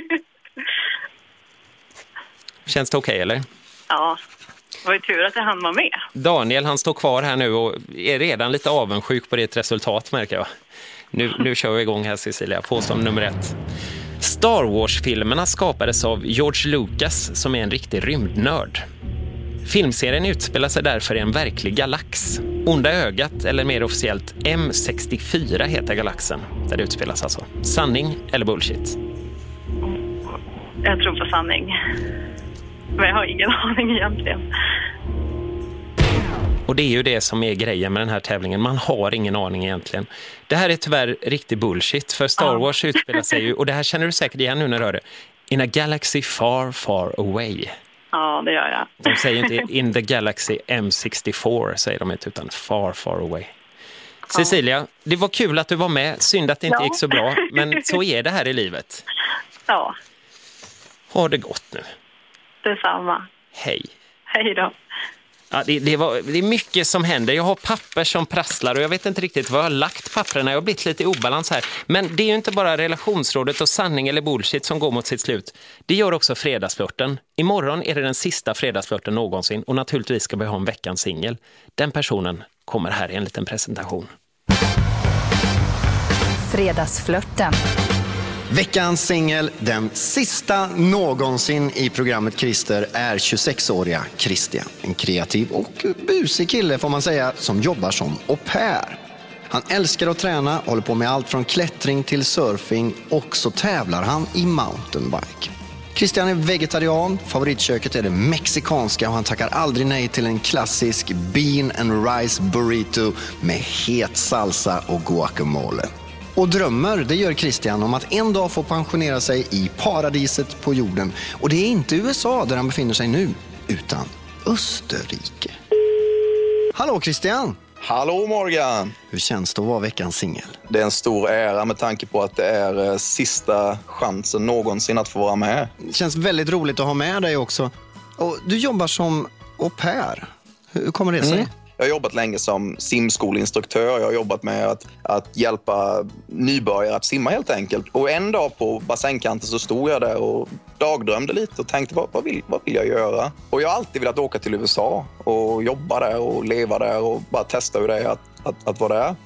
Känns det okej, okay, eller? Ja, det var ju tur att jag hann vara med. Daniel, han står kvar här nu och är redan lite avundsjuk på ditt resultat, märker jag. Nu, nu kör vi igång här, Cecilia. Påstående nummer ett. Star Wars-filmerna skapades av George Lucas, som är en riktig rymdnörd. Filmserien utspelar sig därför i en verklig galax. Onda ögat, eller mer officiellt M sextiofyra heter galaxen, där det utspelas alltså. Sanning eller bullshit? Jag tror på sanning. Men jag har ingen aning egentligen. Och det är ju det som är grejen med den här tävlingen. Man har ingen aning egentligen. Det här är tyvärr riktig bullshit. För Star Wars utspelar sig ju, och det här känner du säkert igen nu när du hör det, in a galaxy far, far away. Ja, det gör jag. De säger inte in the galaxy M sextiofyra, säger de inte, utan far, far away. Ja. Cecilia, det var kul att du var med. Synd att det inte ja. gick så bra, men så är det här i livet. Ja. Har det gått nu? Detsamma. Hej. Hej då. Ja, det, det, var, det är mycket som händer. Jag har papper som prasslar och jag vet inte riktigt var jag har lagt papperna. Jag har blivit lite i obalans här. Men det är ju inte bara relationsrådet och sanning eller bullshit som går mot sitt slut. Det gör också fredagsflörten. Imorgon är det den sista fredagsflörten någonsin och naturligtvis ska vi ha en veckans singel. Den personen kommer här i en liten presentation. Fredagsflörten. Veckans singel, den sista någonsin i programmet Christer, är tjugosexåriga Christian. En kreativ och busig kille får man säga, som jobbar som au pair. Han älskar att träna, håller på med allt från klättring till surfing, och så tävlar han i mountainbike. Christian är vegetarian, favoritköket är det mexikanska och han tackar aldrig nej till en klassisk bean and rice burrito med het salsa och guacamole. Och drömmer, det gör Christian, om att en dag få pensionera sig i paradiset på jorden. Och det är inte U S A där han befinner sig nu, utan Österrike. Hallå Christian! Hallå Morgan! Hur känns det att vara veckans singel? Det är en stor ära med tanke på att det är sista chansen någonsin att få vara med. Det känns väldigt roligt att ha med dig också. Och du jobbar som au pair. Hur kommer det sig? Mm. Jag har jobbat länge som simskoleinstruktör. Jag har jobbat med att, att hjälpa nybörjare att simma helt enkelt. Och en dag på bassängkanten så stod jag där och dagdrömde lite och tänkte vad, vad, vill, vad vill jag göra? Och jag har alltid velat åka till U S A och jobba där och leva där och bara testa hur det är att, att, att vara där.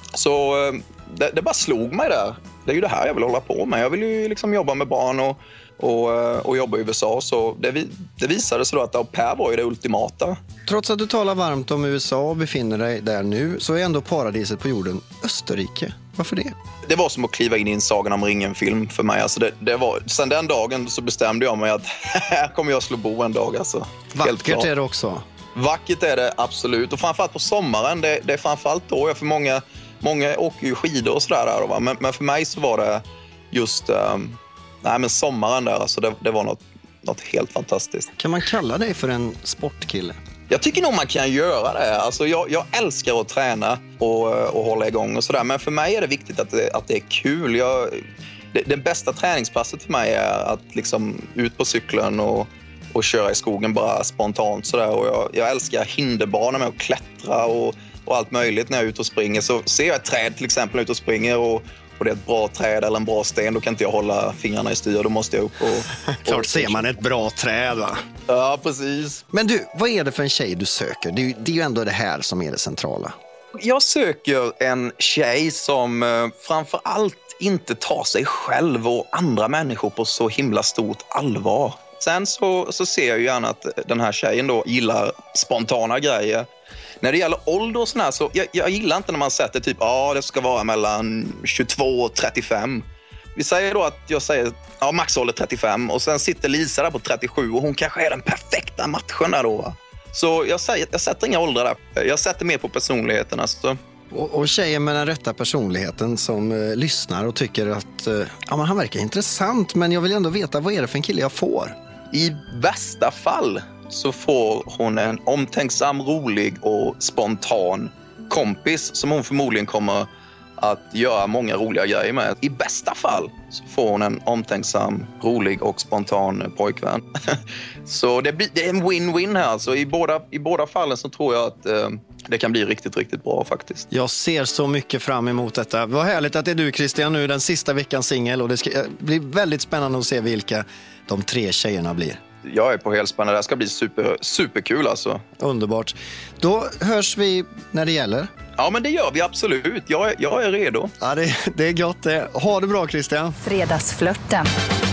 Så det, det bara slog mig där. Det är ju det här jag vill hålla på med. Jag vill ju liksom jobba med barn och, och, och jobba i U S A. Så det, det visade sig då att au pair var ju det ultimata. Trots att du talar varmt om U S A och befinner dig där nu så är ändå paradiset på jorden Österrike. Varför det? Det var som att kliva in i en Sagan om ringen-film för mig. Alltså det, det var, sen den dagen så bestämde jag mig att här kommer jag slå bo en dag. Alltså. Vackert är det också. Vackert är det absolut. Och framförallt på sommaren. Det, det är framförallt då. Jag för många, många åker ju skidor och sådär. Där, va? Men, men för mig så var det just um, nej, men sommaren där. Alltså det, det var något, något helt fantastiskt. Kan man kalla dig för en sportkille? Jag tycker nog man kan göra det. Alltså jag, jag älskar att träna och, och hålla igång och sådär. Men för mig är det viktigt att det, att det är kul. Jag, det, det bästa träningspasset för mig är att liksom ut på cykeln och, och köra i skogen bara spontant sådär. Och jag, jag älskar hinderbanor med att klättra och, och allt möjligt när jag är ute och springer. Så ser jag ett träd till exempel ute och springer och och det är ett bra träd eller en bra sten, då kan inte jag hålla fingrarna i styr, då måste jag upp och... Klart och, ser man ett bra träd, va? Ja, precis. Men du, vad är det för en tjej du söker? Det är, det är ju ändå det här som är det centrala. Jag söker en tjej som eh, framför allt inte tar sig själv och andra människor på så himla stort allvar. Sen så, så ser jag ju gärna att den här tjejen då gillar spontana grejer. När det gäller ålder och sådär, så jag, jag gillar inte när man sätter typ, ja ah, det ska vara mellan tjugotvå och trettiofem. Vi säger då att jag säger, ja maxålder trettiofem och sen sitter Lisa där på trettiosju och hon kanske är den perfekta matchen där då, va? Så jag, säger, jag sätter inga åldrar där, jag sätter mer på personligheten alltså. Och, och tjejen med den rätta personligheten som eh, lyssnar och tycker att eh, ja, men han verkar intressant, men jag vill ändå veta, vad är det för en kille jag får? I bästa fall så får hon en omtänksam, rolig och spontan kompis som hon förmodligen kommer att göra många roliga grejer med. I bästa fall så får hon en omtänksam, rolig och spontan pojkvän. Så det, blir, det är en win-win här. Så i båda, i båda fallen så tror jag att eh, det kan bli riktigt, riktigt bra faktiskt. Jag ser så mycket fram emot detta. Vad härligt att det är du, Christian, nu den sista veckans singel. Och det ska bli väldigt spännande att se vilka de tre tjejerna blir. Jag är på helspänne. Det här ska bli super, superkul alltså. Underbart. Då hörs vi när det gäller. Ja, men det gör vi absolut. Jag är, jag är redo. Ja, det, det är gott det. Ha det bra, Christian. Fredagsflörten.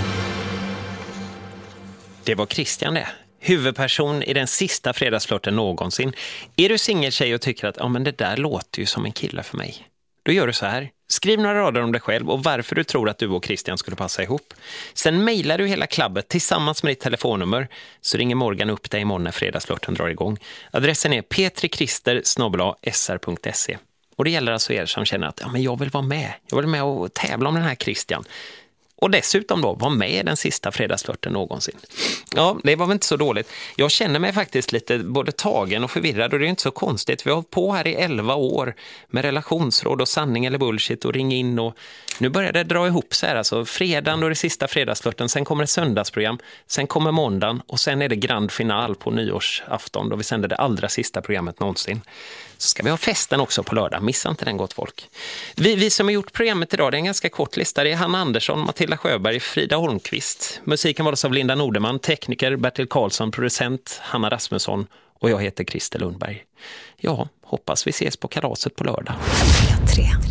Det var Christian det. Huvudperson i den sista fredagsflörten någonsin. Är du singeltjej och tycker att ja, men det där låter ju som en kille för mig. Då gör du så här. Skriv några rader om dig själv och varför du tror att du och Christian skulle passa ihop. Sen mejlar du hela klabbet tillsammans med ditt telefonnummer, så ringer Morgan upp dig imorgon när fredagsflörten drar igång. Adressen är p tre krister snabel-a s r punkt se. Och det gäller alltså er som känner att ja, men jag vill vara med. Jag vill med och tävla om den här Christian. Och dessutom då vara med den sista fredagsflörten någonsin. Ja, det var väl inte så dåligt. Jag känner mig faktiskt lite både tagen och förvirrad, och det är inte så konstigt. Vi har hållit på här i elva år med relationsråd och sanning eller bullshit och ring in, och nu börjar det dra ihop sig här. Alltså fredagen och det sista fredagsflörten, sen kommer det söndagsprogram, sen kommer måndagen och sen är det grand final på nyårsafton då vi sänder det allra sista programmet någonsin. Så ska vi ha festen också på lördag. Missa inte den, gott folk. Vi, vi som har gjort programmet idag, det är en ganska kort lista. Det är Hanna Andersson, Matilda Sjöberg, Frida Holmqvist. Musiken var av Linda Nordeman, tekniker Bertil Karlsson, producent Hanna Rasmusson och jag heter Christer Lundberg. Ja, hoppas vi ses på kalaset på lördag. P tre.